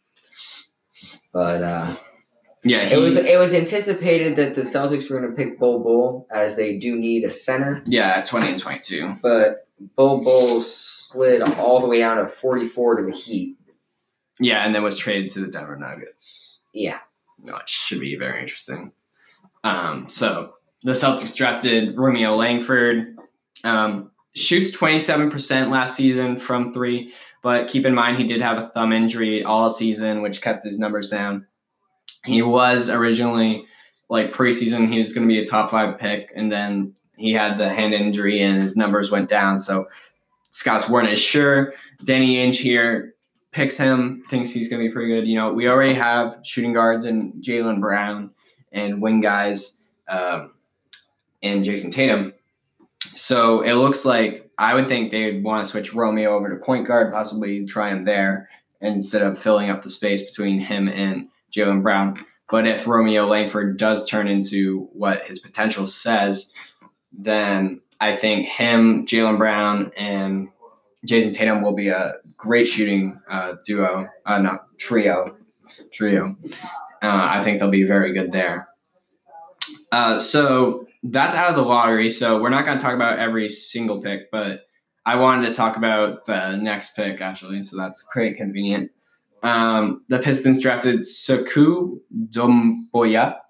But Yeah, it was anticipated that the Celtics were going to pick Bol Bol, as they do need a center. Yeah, 20 and 22. But Bol Bol slid all the way down to 44 to the Heat. Yeah, and then was traded to the Denver Nuggets. Yeah. Which should be very interesting. So the Celtics drafted Romeo Langford. Shoots 27% last season from three, but keep in mind he did have a thumb injury all season, which kept his numbers down. He was originally, like preseason, he was going to be a top 5 pick, and then he had the hand injury and his numbers went down, so scouts weren't as sure. Danny Ainge here picks him, thinks he's going to be pretty good. You know, we already have shooting guards in Jaylen Brown and wing guys and Jason Tatum. So it looks like I would think they'd want to switch Romeo over to point guard, possibly try him there instead of filling up the space between him and Jaylen Brown. But if Romeo Langford does turn into what his potential says, then I think him, Jaylen Brown, and Jason Tatum will be a great shooting trio. I think they'll be very good there. So that's out of the lottery. So we're not going to talk about every single pick, but I wanted to talk about the next pick, actually. So that's pretty convenient. The Pistons drafted Sekou Doumbouya.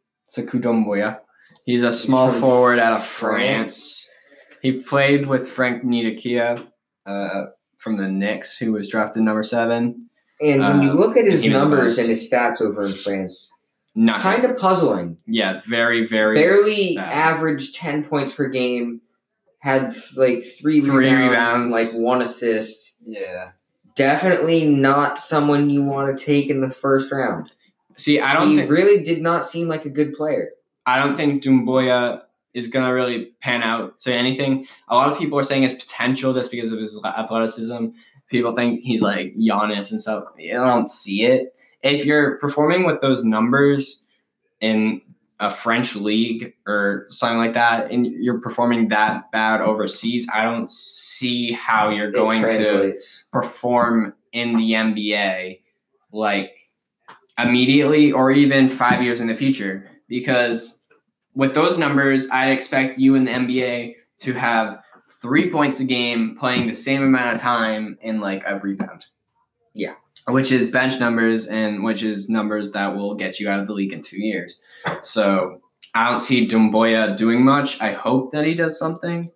He's a small forward out of France. He played with Frank Ntilikina from the Knicks, who was drafted number 7. And when you look at his numbers and his stats over in France, kind of puzzling. Yeah, very, very barely bad. Averaged 10 points per game. Had like 3 rebounds, like 1 assist. Yeah. Definitely not someone you want to take in the first round. See, He really did not seem like a good player. I don't think Doumbouya is going to really pan out to anything. A lot of people are saying his potential just because of his athleticism. People think he's like Giannis and stuff. I don't see it. If you're performing with those numbers in a French league or something like that, and you're performing that bad overseas, I don't see how you're going to perform in the NBA like immediately or even 5 years in the future. Because with those numbers, I expect you in the NBA to have 3 points a game playing the same amount of time in like a rebound. Yeah. Which is bench numbers and which is numbers that will get you out of the league in 2 years. So I don't see Doumbouya doing much. I hope that he does something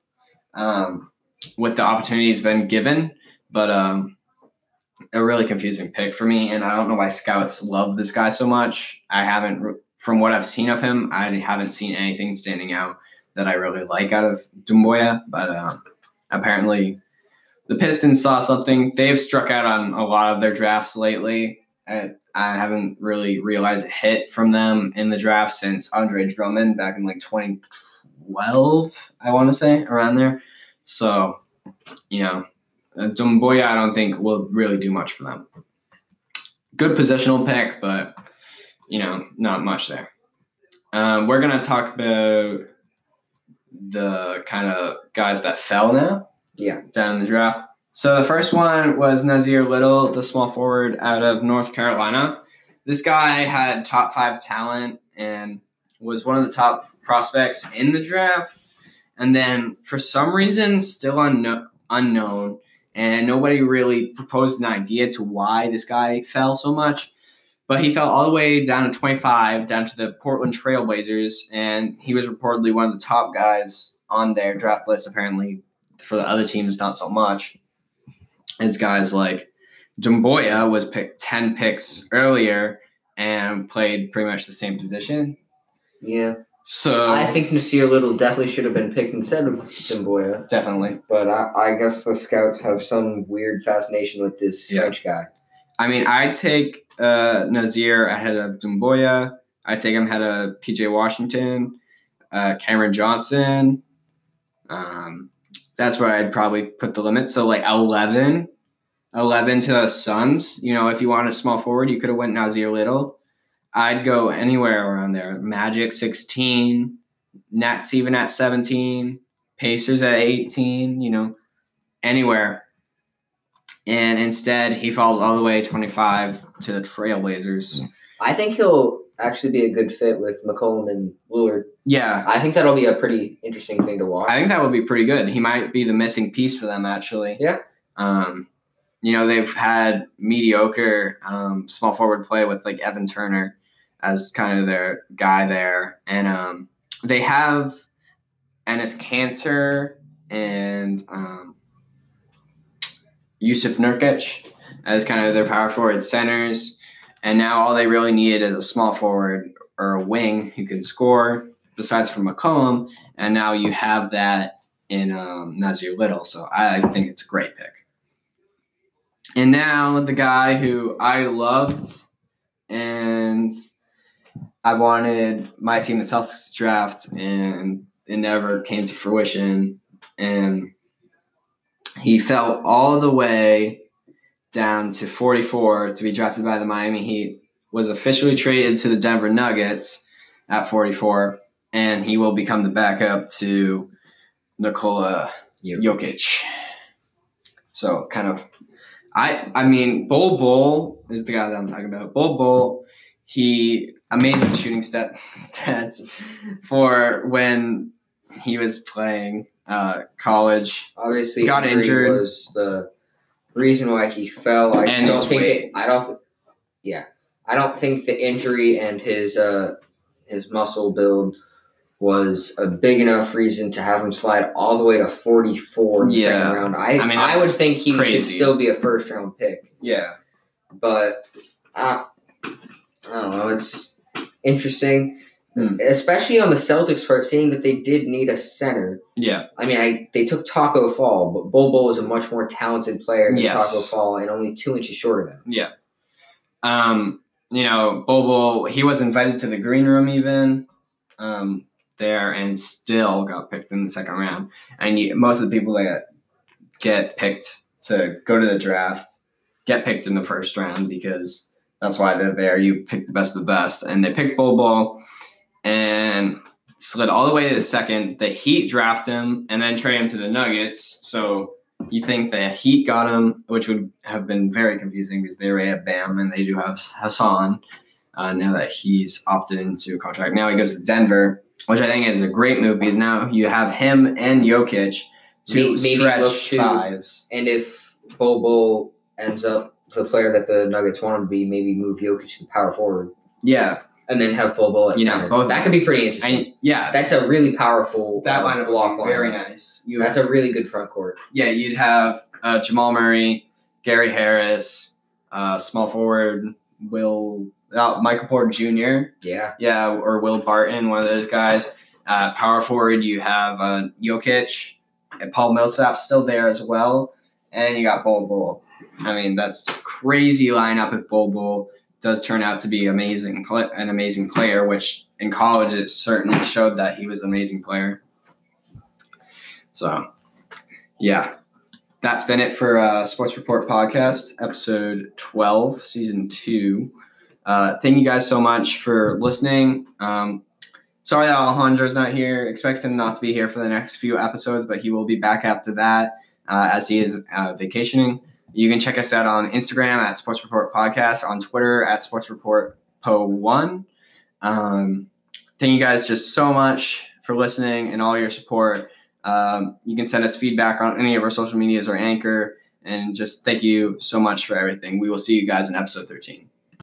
with the opportunity he's been given. But a really confusing pick for me. And I don't know why scouts love this guy so much. From what I've seen of him, I haven't seen anything standing out that I really like out of Doumbouya. But apparently the Pistons saw something. They've struck out on a lot of their drafts lately. I haven't really realized a hit from them in the draft since Andre Drummond back in like 2012, I want to say, around there. So, you know, Doumbouya I don't think will really do much for them. Good positional pick, but, you know, not much there. We're going to talk about the kind of guys that fell now. Yeah. Down in the draft. So the first one was Nasir Little, the small forward out of North Carolina. This guy had top 5 talent and was one of the top prospects in the draft. And then for some reason, still unknown. And nobody really proposed an idea to why this guy fell so much. But he fell all the way down to 25, down to the Portland Trail Blazers. And he was reportedly one of the top guys on their draft list, apparently. For the other teams, not so much. As guys like Doumbouya was picked 10 picks earlier and played pretty much the same position. Yeah. So I think Nasir Little definitely should have been picked instead of Doumbouya. Definitely. But I guess the scouts have some weird fascination with this French guy. I mean, I'd take Nasir ahead of Doumbouya. I'd take him ahead of P.J. Washington, Cameron Johnson. That's where I'd probably put the limit. So like 11 to the Suns. You know, if you want a small forward, you could have went Nasir Little. I'd go anywhere around there. Magic 16, Nets even at 17, Pacers at 18, you know, anywhere. And instead, he falls all the way 25 to the Trailblazers. I think he'll actually be a good fit with McCollum and Lillard. Yeah, I think that'll be a pretty interesting thing to watch. I think that would be pretty good. He might be the missing piece for them, actually. Yeah. They've had mediocre small forward play with like Evan Turner as kind of their guy there, and they have Enes Kanter and Yusuf Nurkic as kind of their power forward centers. And now all they really needed is a small forward or a wing who can score, besides from McCollum. And now you have that in Nasir Little. So I think it's a great pick. And now the guy who I loved and I wanted my team to Celtics draft, and it never came to fruition. And he fell all the way down to 44 to be drafted by the Miami Heat, was officially traded to the Denver Nuggets at 44, and he will become the backup to Nikola Jokic. So kind of, I mean, Bol is the guy that I'm talking about. Bol, he amazing shooting stats for when he was playing college. Obviously, got injured. Was the reason why he fell. I don't think the injury and his muscle build was a big enough reason to have him slide all the way to 44 in the second round. I would think he should still be a first round pick. Yeah. But I don't know. It's interesting. Especially on the Celtics part, seeing that they did need a center. Yeah. I mean, they took Taco Fall, but Bol is a much more talented player than Taco Fall and only 2 inches shorter than him. Yeah. Bol, he was invited to the green room even there and still got picked in the second round. And most of the people that get picked to go to the draft get picked in the first round because that's why they're there. You pick the best of the best. And they picked Bol and slid all the way to the second. The Heat draft him and then trade him to the Nuggets. So you think the Heat got him, which would have been very confusing because they already have Bam and they do have Hassan. Now that he's opted into a contract. Now he goes to Denver, which I think is a great move because now you have him and Jokic to stretch fives. And if Bol ends up the player that the Nuggets want him to be, maybe move Jokic to power forward. Yeah. And then have Bol at center. That could be pretty interesting. That's a really powerful block line. Very nice. That's a really good front court. Yeah, you'd have Jamal Murray, Gary Harris, small forward Michael Porter Jr. Yeah, or Will Barton, one of those guys. Power forward, you have Jokic, and Paul Millsap's still there as well, and you got Bol. I mean, that's crazy lineup if Bol does turn out to be an amazing player, which in college it certainly showed that he was an amazing player. So, yeah, that's been it for Sports Report Podcast, episode 12, season 2. Thank you guys so much for listening. Sorry that Alejandro's not here. Expect him not to be here for the next few episodes, but he will be back after that as he is vacationing. You can check us out on Instagram at Sports Report Podcast, on Twitter at Sports Report Po1. Thank you guys just so much for listening and all your support. You can send us feedback on any of our social medias or Anchor. And just thank you so much for everything. We will see you guys in episode 13.